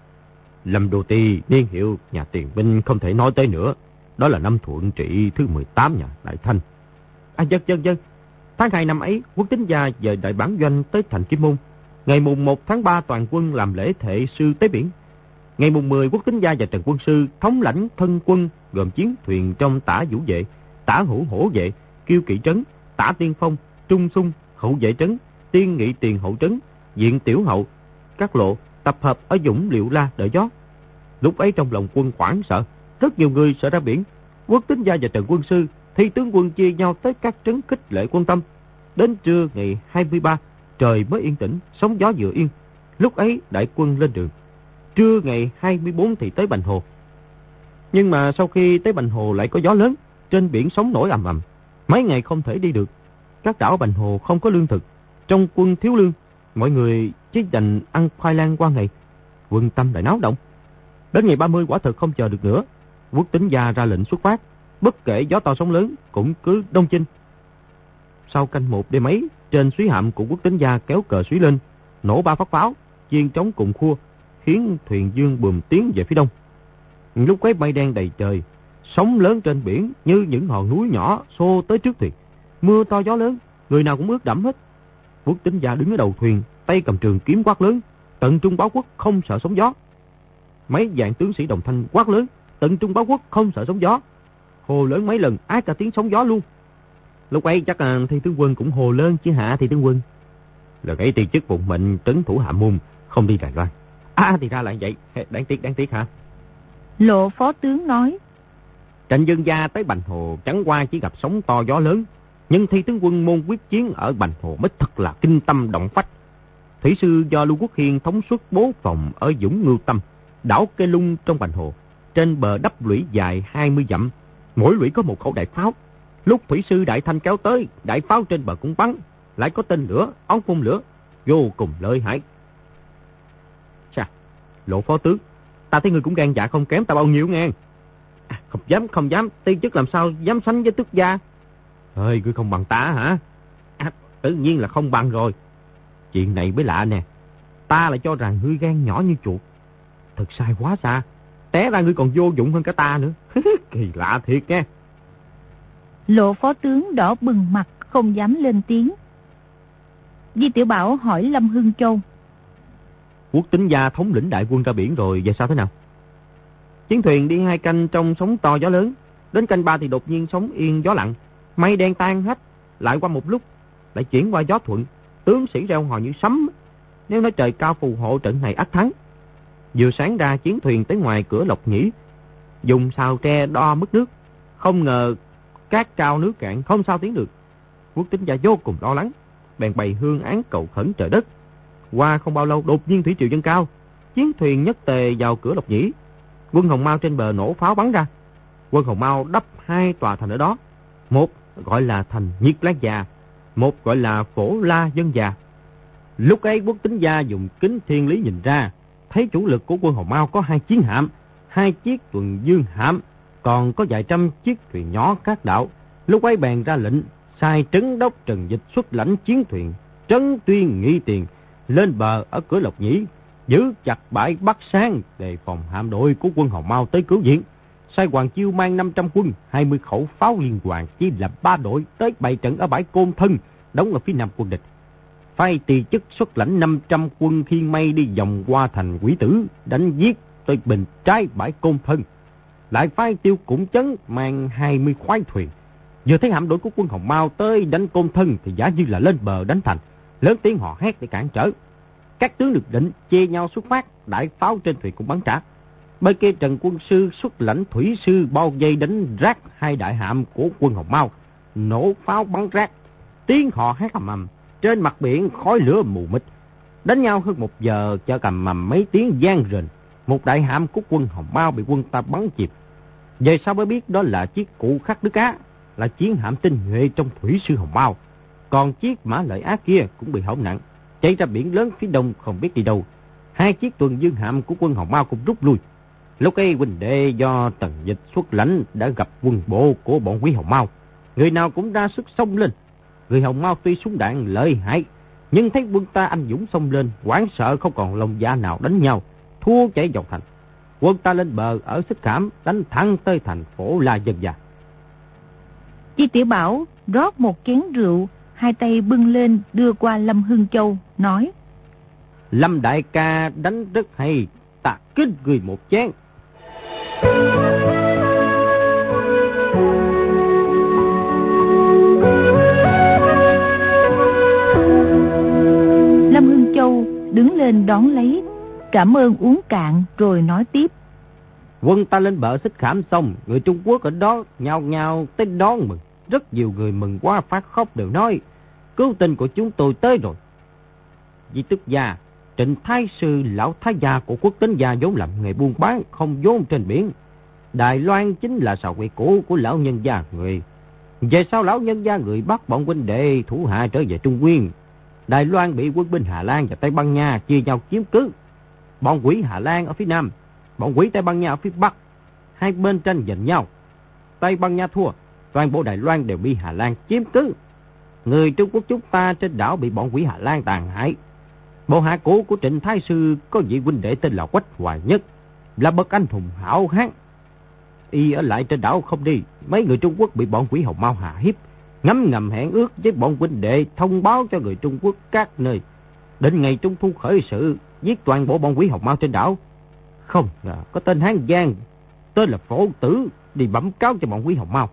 Lâm Đô Ti niên hiệu nhà Tiền Binh không thể nói tới nữa. Đó là năm Thuận Trị thứ mười tám nhà Đại Thanh. À dân dân dân, tháng hai năm ấy, Quốc Tính Gia dời đại bản doanh tới thành Kim Môn. Ngày mùng một tháng ba toàn quân làm lễ thệ sư tế biển. Ngày mùng mười, Quốc Tính Gia và Trần Quân Sư thống lãnh thân quân gồm chiến thuyền trong Tả Vũ Vệ, Tả Hữu Hổ Vệ, Kiêu Kỵ Trấn, Tả Tiên Phong, Trung Xung, Hậu Vệ Trấn, Tiên Nghị Tiền Hậu Trấn, Diện Tiểu Hậu, các lộ tập hợp ở Dũng Liệu La đợi gió. Lúc ấy trong lòng quân hoảng sợ, rất nhiều người sợ ra biển. Quốc Tính Gia và Trần Quân Sư Thi tướng quân chia nhau tới các trấn khích lệ quân tâm. Đến trưa ngày hai mươi ba, trời mới yên tĩnh, sóng gió vừa yên. Lúc ấy đại quân lên đường. Trưa ngày hai mươi bốn thì tới Bành Hồ. Nhưng mà sau khi tới Bành Hồ lại có gió lớn, trên biển sóng nổi ầm ầm, mấy ngày không thể đi được. Các đảo Bành Hồ không có lương thực, trong quân thiếu lương, mọi người chỉ đành ăn khoai lang qua ngày. Quân tâm lại náo động. Đến ngày ba mươi quả thật không chờ được nữa, Quốc Tính Gia ra lệnh xuất phát, bất kể gió to sóng lớn cũng cứ đông chinh. Sau canh một đêm ấy, trên suối hạm của Quốc Tính Gia kéo cờ suối lên, nổ ba phát pháo, chiên trống cùng khua, khiến thuyền dương buồm tiến về phía đông. Lúc ấy mây đen đầy trời, sóng lớn trên biển như những hòn núi nhỏ xô tới trước thuyền. Mưa to gió lớn, người nào cũng ướt đẫm hết. Quốc Tính Gia đứng ở đầu thuyền, tay cầm trường kiếm quát lớn, tận trung báo quốc không sợ sóng gió. Mấy vạn tướng sĩ đồng thanh quát lớn, tận trung báo quốc không sợ sóng gió. Hồ lớn mấy lần ác cả tiếng sóng gió luôn. Lúc ấy chắc là Thi tướng quân cũng hồ lớn chứ hả Thi tướng quân? Lần ấy ti chức phụng mệnh trấn thủ Hạ Môn, không đi Đài Loan. À thì ra là vậy, đáng tiếc đáng tiếc hả? Lộ phó tướng nói. Trần Dương Gia tới Bành Hồ chẳng qua chỉ gặp sóng to gió lớn, nhưng Thi tướng quân môn quyết chiến ở Bành Hồ mới thật là kinh tâm động phách. Thủy sư do Lưu Quốc Hiên thống suất bố phòng ở Dũng Ngưu Tâm, đảo Kê Lung trong Bành Hồ, trên bờ đắp lũy dài hai mươi dặm, mỗi lũy có một khẩu đại pháo. Lúc thủy sư Đại Thanh kéo tới, đại pháo trên bờ cũng bắn, lại có tên lửa, ống phun lửa, vô cùng lợi hại. Sao? Lộ phó tướng, ta thấy người cũng gan dạ không kém ta bao nhiêu nghe. À, không dám, không dám, ti chức làm sao dám sánh với tước gia. Ơi, ngươi không bằng ta hả? À, tự nhiên là không bằng rồi. Chuyện này mới lạ nè, ta lại cho rằng ngươi gan nhỏ như chuột. Thật sai quá xa, té ra ngươi còn vô dụng hơn cả ta nữa. Kỳ lạ thiệt nghe. Lộ phó tướng đỏ bừng mặt, không dám lên tiếng. Di Tiểu Bảo hỏi Lâm Hưng Châu. Quốc Tính Gia thống lĩnh đại quân ra biển rồi, về sao thế nào? Chiến thuyền đi hai canh trong sóng to gió lớn, đến canh ba thì đột nhiên sóng yên gió lặng, mây đen tan hết, lại qua một lúc lại chuyển qua gió thuận, tướng sĩ reo hò như sấm. Nếu nói trời cao phù hộ trận này ắt thắng. Vừa sáng ra chiến thuyền tới ngoài cửa Lộc Nhĩ, dùng sào tre đo mức nước, không ngờ cát cao nước cạn, không sao tiến được. Quốc Tính Gia vô cùng lo lắng, bèn bày hương án cầu khẩn trời đất. Qua không bao lâu đột nhiên thủy triều dâng cao, chiến thuyền nhất tề vào cửa Lộc Nhĩ. Quân Hồng Mao trên bờ nổ pháo bắn ra. Quân Hồng Mao đắp hai tòa thành ở đó, một gọi là thành Nhiệt Lan Già, một gọi là Phổ La Dân Già. Lúc ấy Quốc Tính Gia dùng kính thiên lý nhìn ra, thấy chủ lực của quân Hồng Mao có hai chiến hạm, hai chiếc tuần dương hạm, còn có vài trăm chiếc thuyền nhỏ các đảo. Lúc ấy bèn ra lệnh sai trấn đốc Trần Dịch xuất lãnh chiến thuyền Trấn Tuyên Nghị Tiền lên bờ ở cửa Lộc Nhĩ, giữ chặt bãi Bắc Sang đề phòng hạm đội của quân Hồng Mao tới cứu viện. Sai Hoàng Chiêu mang năm trăm quân, hai mươi khẩu pháo liên hoàn, chia làm ba đội tới bày trận ở bãi Côn Thân, đóng ở phía nam quân địch. phái tỳ chức xuất lãnh năm trăm quân khiên mây đi vòng qua thành Quỷ Tử, đánh giết tới bên trái bãi Côn Thân. Lại phái Tiêu Cũng Chấn mang hai mươi khoái thuyền. Vừa thấy hạm đội của quân Hồng Mao tới đánh Côn Thân thì giả như là lên bờ đánh thành, lớn tiếng hò hét để cản trở. Các tướng được định chia nhau xuất phát, đại pháo trên thuyền cũng bắn trả. Bên kia Trần Quân Sư xuất lãnh thủy sư bao vây đánh rác hai đại hạm của quân Hồng Mao, nổ pháo bắn rác, tiếng hò hét ầm ầm. Trên mặt biển khói lửa mù mịt, đánh nhau hơn một giờ cho cầm mầm mấy tiếng vang rền. Một đại hạm của quân Hồng Mao bị quân ta bắn chìm. Về sau mới biết đó là chiếc Cụ Khắc Đức Á, là chiến hạm tinh nhuệ trong thủy sư Hồng Mao. Còn chiếc Mã Lợi Á kia cũng bị hỏng nặng, chạy ra biển lớn phía đông không biết đi đâu. Hai chiếc tuần dương hạm của quân Hồng Mao cũng rút lui. Lúc ấy huynh đệ do Tần Dịch xuất lãnh đã gặp quân bộ của bọn Quý Hồng Mao, người nào cũng ra sức xông lên. Người Hồng Mao tuy súng đạn lợi hại, nhưng thấy quân ta anh dũng xông lên, hoảng sợ không còn lòng dạ nào đánh nhau, thua chạy vào thành. Quân ta lên bờ ở Xích Khảm, đánh thẳng tới thành Phổ La Dân Gia. Chi Tiểu Bảo rót một chén rượu, hai tay bưng lên đưa qua Lâm Hưng Châu, nói: Lâm đại ca đánh rất hay, ta kính người một chén. Lâm Hưng Châu đứng lên đón lấy, cảm ơn uống cạn rồi nói tiếp: Quân ta lên bờ Xích Khảm xong, người Trung Quốc ở đó nhao nhao tới đón mừng. Rất nhiều người mừng quá phát khóc đều nói: cứu tinh của chúng tôi tới rồi. Di Tức Gia, Trịnh Thái Sư, lão thái gia của Quốc Tính Gia vốn làm nghề buôn bán, không vốn trên biển. Đài Loan chính là sào quậy cũ của lão nhân gia người. Về sau lão nhân gia người bắt bọn huynh đệ thủ hạ trở về Trung Nguyên. Đài Loan bị quân binh Hà Lan và Tây Ban Nha chia nhau chiếm cứ. Bọn quỷ Hà Lan ở phía nam, bọn quỷ Tây Ban Nha ở phía bắc. Hai bên tranh giành nhau. Tây Ban Nha thua, toàn bộ Đài Loan đều bị Hà Lan chiếm cứ. Người Trung Quốc chúng ta trên đảo bị bọn quỷ Hà Lan tàn hại. Bộ hạ cũ của Trịnh Thái Sư có vị huynh đệ tên là Quách Hoài Nhất, là bậc anh hùng hảo hán. Y ở lại trên đảo không đi, mấy người Trung Quốc bị bọn quỷ Hồng Mao hạ hiếp, ngấm ngầm hẹn ước với bọn huynh đệ thông báo cho người Trung Quốc các nơi, đến ngày Trung Thu khởi sự giết toàn bộ bọn quỷ Hồng Mao trên đảo. Không ngờ có tên Hán Giang tên là Phổ Tử đi bẩm cáo cho bọn quỷ Hồng Mao.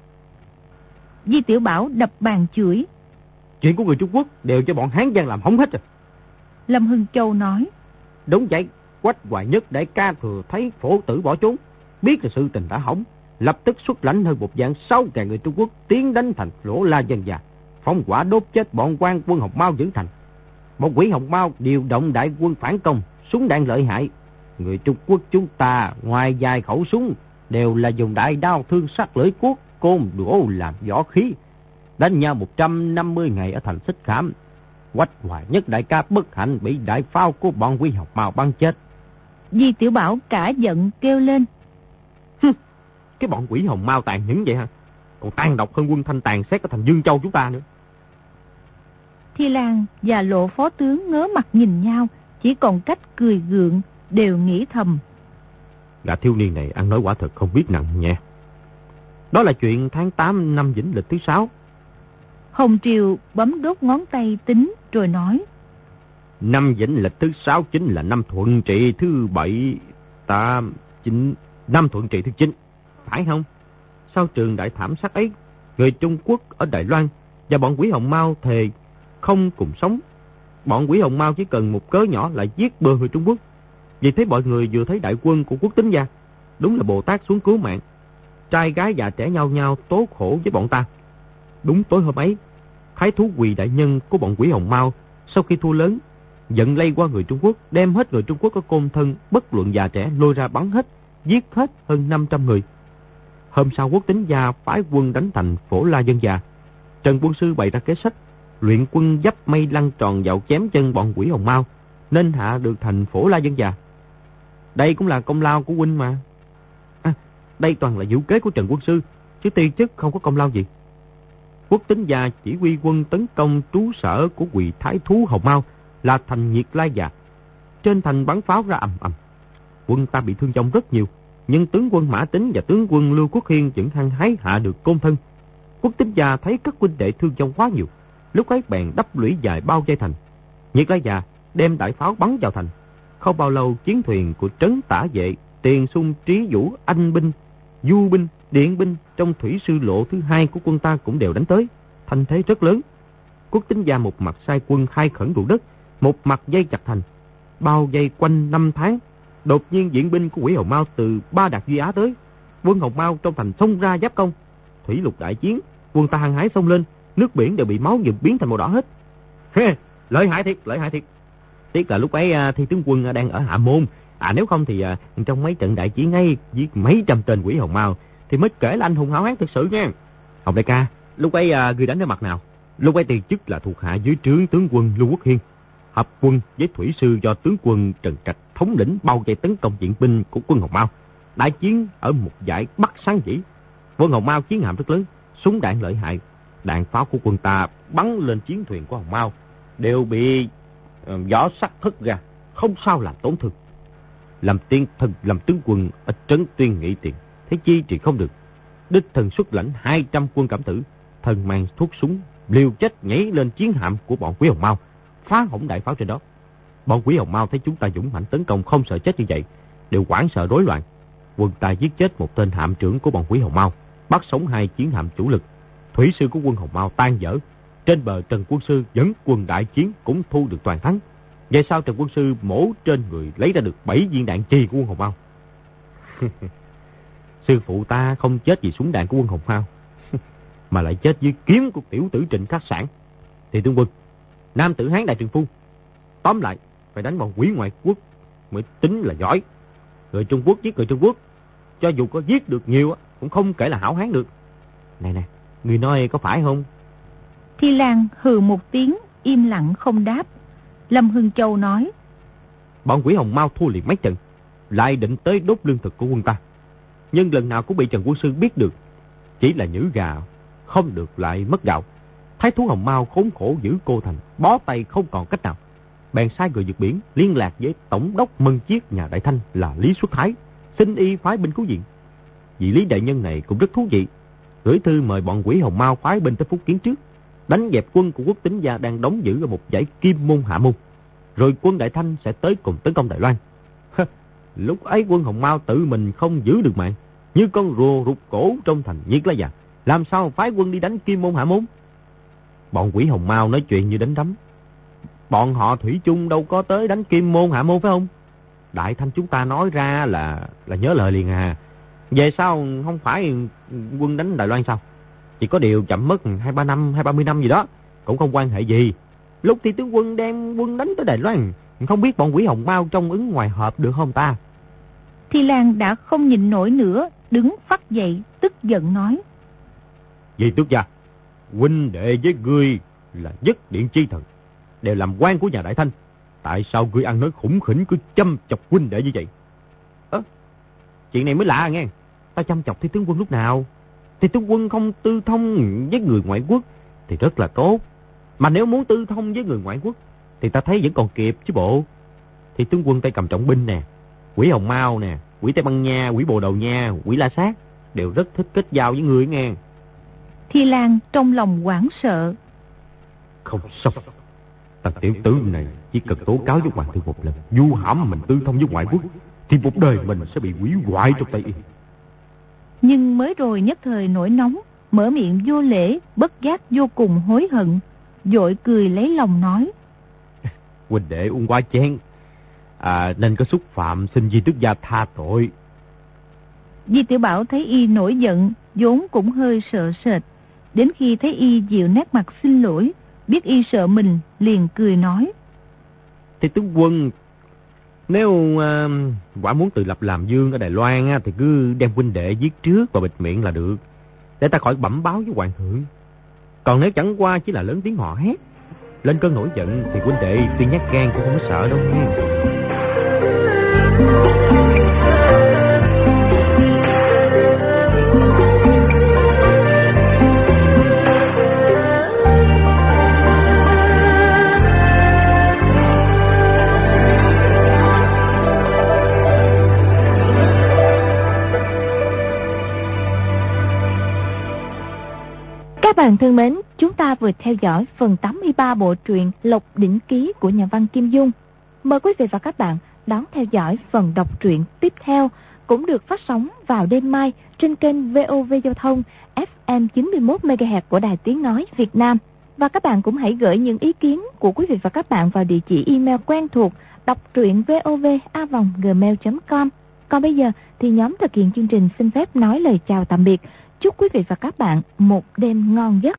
Di Tiểu Bảo đập bàn chửi: Chuyện của người Trung Quốc đều cho bọn Hán Giang làm hỏng hết rồi. Lâm Hưng Châu nói: Đúng vậy, Quách Hoài Nhất đại ca thừa thấy Phổ Tử bỏ trốn, biết là sự tình đã hỏng, lập tức xuất lãnh hơn một vạn sáu ngàn người Trung Quốc tiến đánh thành Phổ La Dân Gia, phóng hỏa đốt chết bọn quan quân Hồng Mao giữ thành. Bọn quỷ Hồng Mao điều động đại quân phản công, súng đạn lợi hại. Người Trung Quốc chúng ta ngoài dài khẩu súng đều là dùng đại đao thương sắc lưỡi cuốc, côn đũa làm võ khí, đánh nhau một trăm năm mươi ngày ở thành Xích Khảm. Quách Hoài Nhất đại ca bất hạnh bị đại pháo của bọn quỷ Hồng Mao bắn chết. Di Tiểu Bảo cả giận kêu lên: Cái bọn quỷ Hồng Mao tàn nhẫn vậy hả? Còn tàn độc hơn quân Thanh tàn xét ở thành Dương Châu chúng ta nữa. Thi Lan và Lộ phó tướng ngớ mặt nhìn nhau, chỉ còn cách cười gượng, đều nghĩ thầm: Gã thiếu niên này ăn nói quả thật không biết nặng nhẹ. Đó là chuyện tháng tám năm Vĩnh Lịch thứ sáu. Hồng Triều bấm đốt ngón tay tính rồi nói: Năm Vĩnh Lịch thứ sáu chính là năm Thuận Trị thứ bảy, tám, chín, năm Thuận Trị thứ chín, phải không? Sau trường đại thảm sát ấy, người Trung Quốc ở Đài Loan và bọn quỷ Hồng Mao thề không cùng sống. Bọn quỷ Hồng Mao chỉ cần một cớ nhỏ là giết bừa người Trung Quốc. Vì thế mọi người vừa thấy đại quân của Quốc Tính Gia, đúng là Bồ Tát xuống cứu mạng. Trai gái già trẻ nhau nhau tố khổ với bọn ta. Đúng tối hôm ấy, Thái thú Quỳ đại nhân của bọn quỷ Hồng Mao sau khi thua lớn, giận lây qua người Trung Quốc, đem hết người Trung Quốc ở Côn Thân, bất luận già trẻ, lôi ra bắn hết, giết hết hơn năm trăm người. Hôm sau Quốc Tính Gia phái quân đánh thành Phổ La Dân Gia. Trần Quân Sư bày ra kế sách, luyện quân dấp mây lăn tròn vào chém chân bọn quỷ Hồng Mao, nên hạ được thành Phổ La Dân Gia. Đây cũng là công lao của huynh mà. À, đây toàn là vũ kế của Trần Quân Sư, chứ ti chức không có công lao gì. Quốc Tính Gia chỉ huy quân tấn công trú sở của Quỳ Thái thú Hồng Mao là thành Nhiệt Lai Già. Trên thành bắn pháo ra ầm ầm. Quân ta bị thương vong rất nhiều, nhưng tướng quân Mã Tính và tướng quân Lưu Quốc Hiên vẫn hăng hái hạ được Côn Thân. Quốc Tính Gia thấy các huynh đệ thương vong quá nhiều, lúc ấy bèn đắp lũy dài bao vây thành. Nhiệt Lai già đem đại pháo bắn vào thành. Không bao lâu, chiến thuyền của Trấn Tả Vệ, Tiền Xung, Trí Vũ, Anh binh, Du binh, Điện binh trong thủy sư lộ thứ hai của quân ta cũng đều đánh tới. Thanh thế rất lớn. Quốc Tính Gia một mặt sai quân khai khẩn ruộng đất, một mặt dây chặt thành, bao vây quanh năm tháng. Đột nhiên viện binh của Quỷ Hồng Mao từ Ba Đạt Duy Á tới. Quân Hồng Mao trong thành xông ra giáp công. Thủy lục đại chiến, quân ta hăng hái xông lên, nước biển đều bị máu nhuộm biến thành màu đỏ hết. Lợi hại thiệt, lợi hại thiệt. Tiếc là lúc ấy Thi tướng quân đang ở Hạ Môn. À nếu không thì à, trong mấy trận đại chiến ấy giết mấy trăm tên Quỷ Hồng Mao thì mới kể là anh hùng hảo hán thực sự nha. Hồng đại ca, lúc ấy à, ngươi đánh ở mặt nào? Lúc ấy tiền chức là thuộc hạ dưới trướng tướng quân Lưu Quốc Hiên, hợp quân với thủy sư do tướng quân Trần Trạch thống lĩnh bao vây tấn công viện binh của quân Hồng Mao. Đại chiến ở một dải Bắc Sáng Dĩ. Quân Hồng Mao chiến hạm rất lớn, súng đạn lợi hại, đạn pháo của quân ta bắn lên chiến thuyền của Hồng Mao đều bị uh, gió sắt thất ra, không sao làm tổn thương. Làm tiên thần làm tướng quân ở trấn Tuyên Nghị Tiền, thấy chi trị không được, đích thần xuất lãnh hai trăm quân cảm tử, thần mang thuốc súng liều chết nhảy lên chiến hạm của bọn Quý Hồng Mao, phá hỏng đại pháo trên đó. Bọn Quý Hồng Mao thấy chúng ta dũng mãnh tấn công không sợ chết như vậy, đều hoảng sợ rối loạn. Quân ta giết chết một tên hạm trưởng của bọn Quý Hồng Mao, bắt sống hai chiến hạm chủ lực. Thủy sư của quân Hồng Mao tan vỡ. Trên bờ Trần Quân Sư dẫn quân đại chiến cũng thu được toàn thắng. Về sau Trần Quân Sư mổ trên người lấy ra được bảy viên đạn chì của quân Hồng Mao. Sư phụ ta không chết vì súng đạn của quân Hồng Mao, mà lại chết dưới kiếm của tiểu tử Trịnh Khắc Sản. Thì tướng quân, nam tử Hán đại trượng phu, tóm lại phải đánh bọn quỷ ngoại quốc mới tính là giỏi. Người Trung Quốc giết người Trung Quốc, cho dù có giết được nhiều cũng không kể là hảo hán được. Này nè, người nói có phải không? Thi Lan hừ một tiếng, im lặng không đáp. Lâm Hưng Châu nói: Bọn Quỷ Hồng Mao thua liền mấy trận, lại định tới đốt lương thực của quân ta. Nhưng lần nào cũng bị Trần Quân Sư biết được, chỉ là nhử gà không được lại mất gạo. Thái thú Hồng Mao khốn khổ giữ cô thành, bó tay không còn cách nào, bèn sai người vượt biển liên lạc với tổng đốc Mân Chiết nhà Đại Thanh là Lý Xuất Thái, xin y phái binh cứu viện. Vị Lý đại nhân này cũng rất thú vị, gửi thư mời bọn Quỷ Hồng Mao phái binh tới Phúc Kiến trước, đánh dẹp quân của Quốc Tính Gia đang đóng giữ ở một dãy Kim Môn Hạ Môn, rồi quân Đại Thanh sẽ tới cùng tấn công Đài Loan. Lúc ấy quân Hồng Mao tự mình không giữ được mạng, như con rùa rụt cổ trong thành Nhiệt Lai Già, làm sao phái quân đi đánh Kim Môn Hạ Môn? Bọn Quỷ Hồng Mao nói chuyện như đánh đấm. Bọn họ thủy chung đâu có tới đánh Kim Môn Hạ Môn phải không? Đại Thanh chúng ta nói ra là là nhớ lời liền à. Về sau không phải quân đánh Đài Loan sao? Chỉ có điều chậm mất hai ba năm, hai ba mươi năm gì đó, cũng không quan hệ gì. Lúc thì tướng quân đem quân đánh tới Đài Loan, không biết bọn Quỷ Hồng Mao trong ứng ngoài hợp được không ta? Thi Lan đã không nhịn nổi nữa, đứng phắt dậy, tức giận nói: Vì tước gia, huynh đệ với ngươi là nhất điện chi thần, đều làm quan của nhà Đại Thanh, tại sao ngươi ăn nói khủng khỉnh cứ châm chọc huynh đệ như vậy? Ơ, chuyện này mới lạ nghe. Ta châm chọc Thi tướng quân lúc nào? Thì tướng quân không tư thông với người ngoại quốc thì rất là tốt, mà nếu muốn tư thông với người ngoại quốc thì ta thấy vẫn còn kịp chứ bộ. Thì tướng quân tay cầm trọng binh nè, Quỷ Hồng Mao nè, Quỷ Tây Băng Nha, Quỷ Bồ Đầu Nha, Quỷ La Sát đều rất thích kết giao với người nghe. Thi Lan trong lòng hoảng sợ. Không xong, thằng tiểu tử này chỉ cần tố cáo với hoàng thượng một lần, du hãm mình tư thông với ngoại quốc, thì một đời mình sẽ bị hủy hoại trong tay y. Nhưng mới rồi nhất thời nổi nóng, mở miệng vô lễ, bất giác vô cùng hối hận, vội cười lấy lòng nói: Huynh đệ uống quá chén, à, nên có xúc phạm, xin Di Tước gia tha tội. Di Tiểu Bảo thấy y nổi giận, vốn cũng hơi sợ sệt, đến khi thấy y dịu nét mặt xin lỗi, biết y sợ mình, liền cười nói: Thì tướng quân, nếu uh, quả muốn tự lập làm vương ở Đài Loan á, thì cứ đem huynh đệ giết trước và bịt miệng là được, để ta khỏi bẩm báo với hoàng thượng. Còn nếu chẳng qua chỉ là lớn tiếng hò hét, lên cơn nổi giận thì huynh đệ tuy nhát gan cũng không có sợ đâu nha. Các bạn thân mến, chúng ta vừa theo dõi phần tám mươi ba bộ truyện Lộc Đỉnh Ký của nhà văn Kim Dung. Mời quý vị và các bạn đón theo dõi phần đọc truyện tiếp theo, cũng được phát sóng vào đêm mai trên kênh vê o vê Giao thông ép em chín mươi mốt mê ga héc của Đài Tiếng Nói Việt Nam. Và các bạn cũng hãy gửi những ý kiến của quý vị và các bạn vào địa chỉ email quen thuộc đọc truyện vov a vòng gmail chấm com. Còn bây giờ thì nhóm thực hiện chương trình xin phép nói lời chào tạm biệt. Chúc quý vị và các bạn một đêm ngon giấc.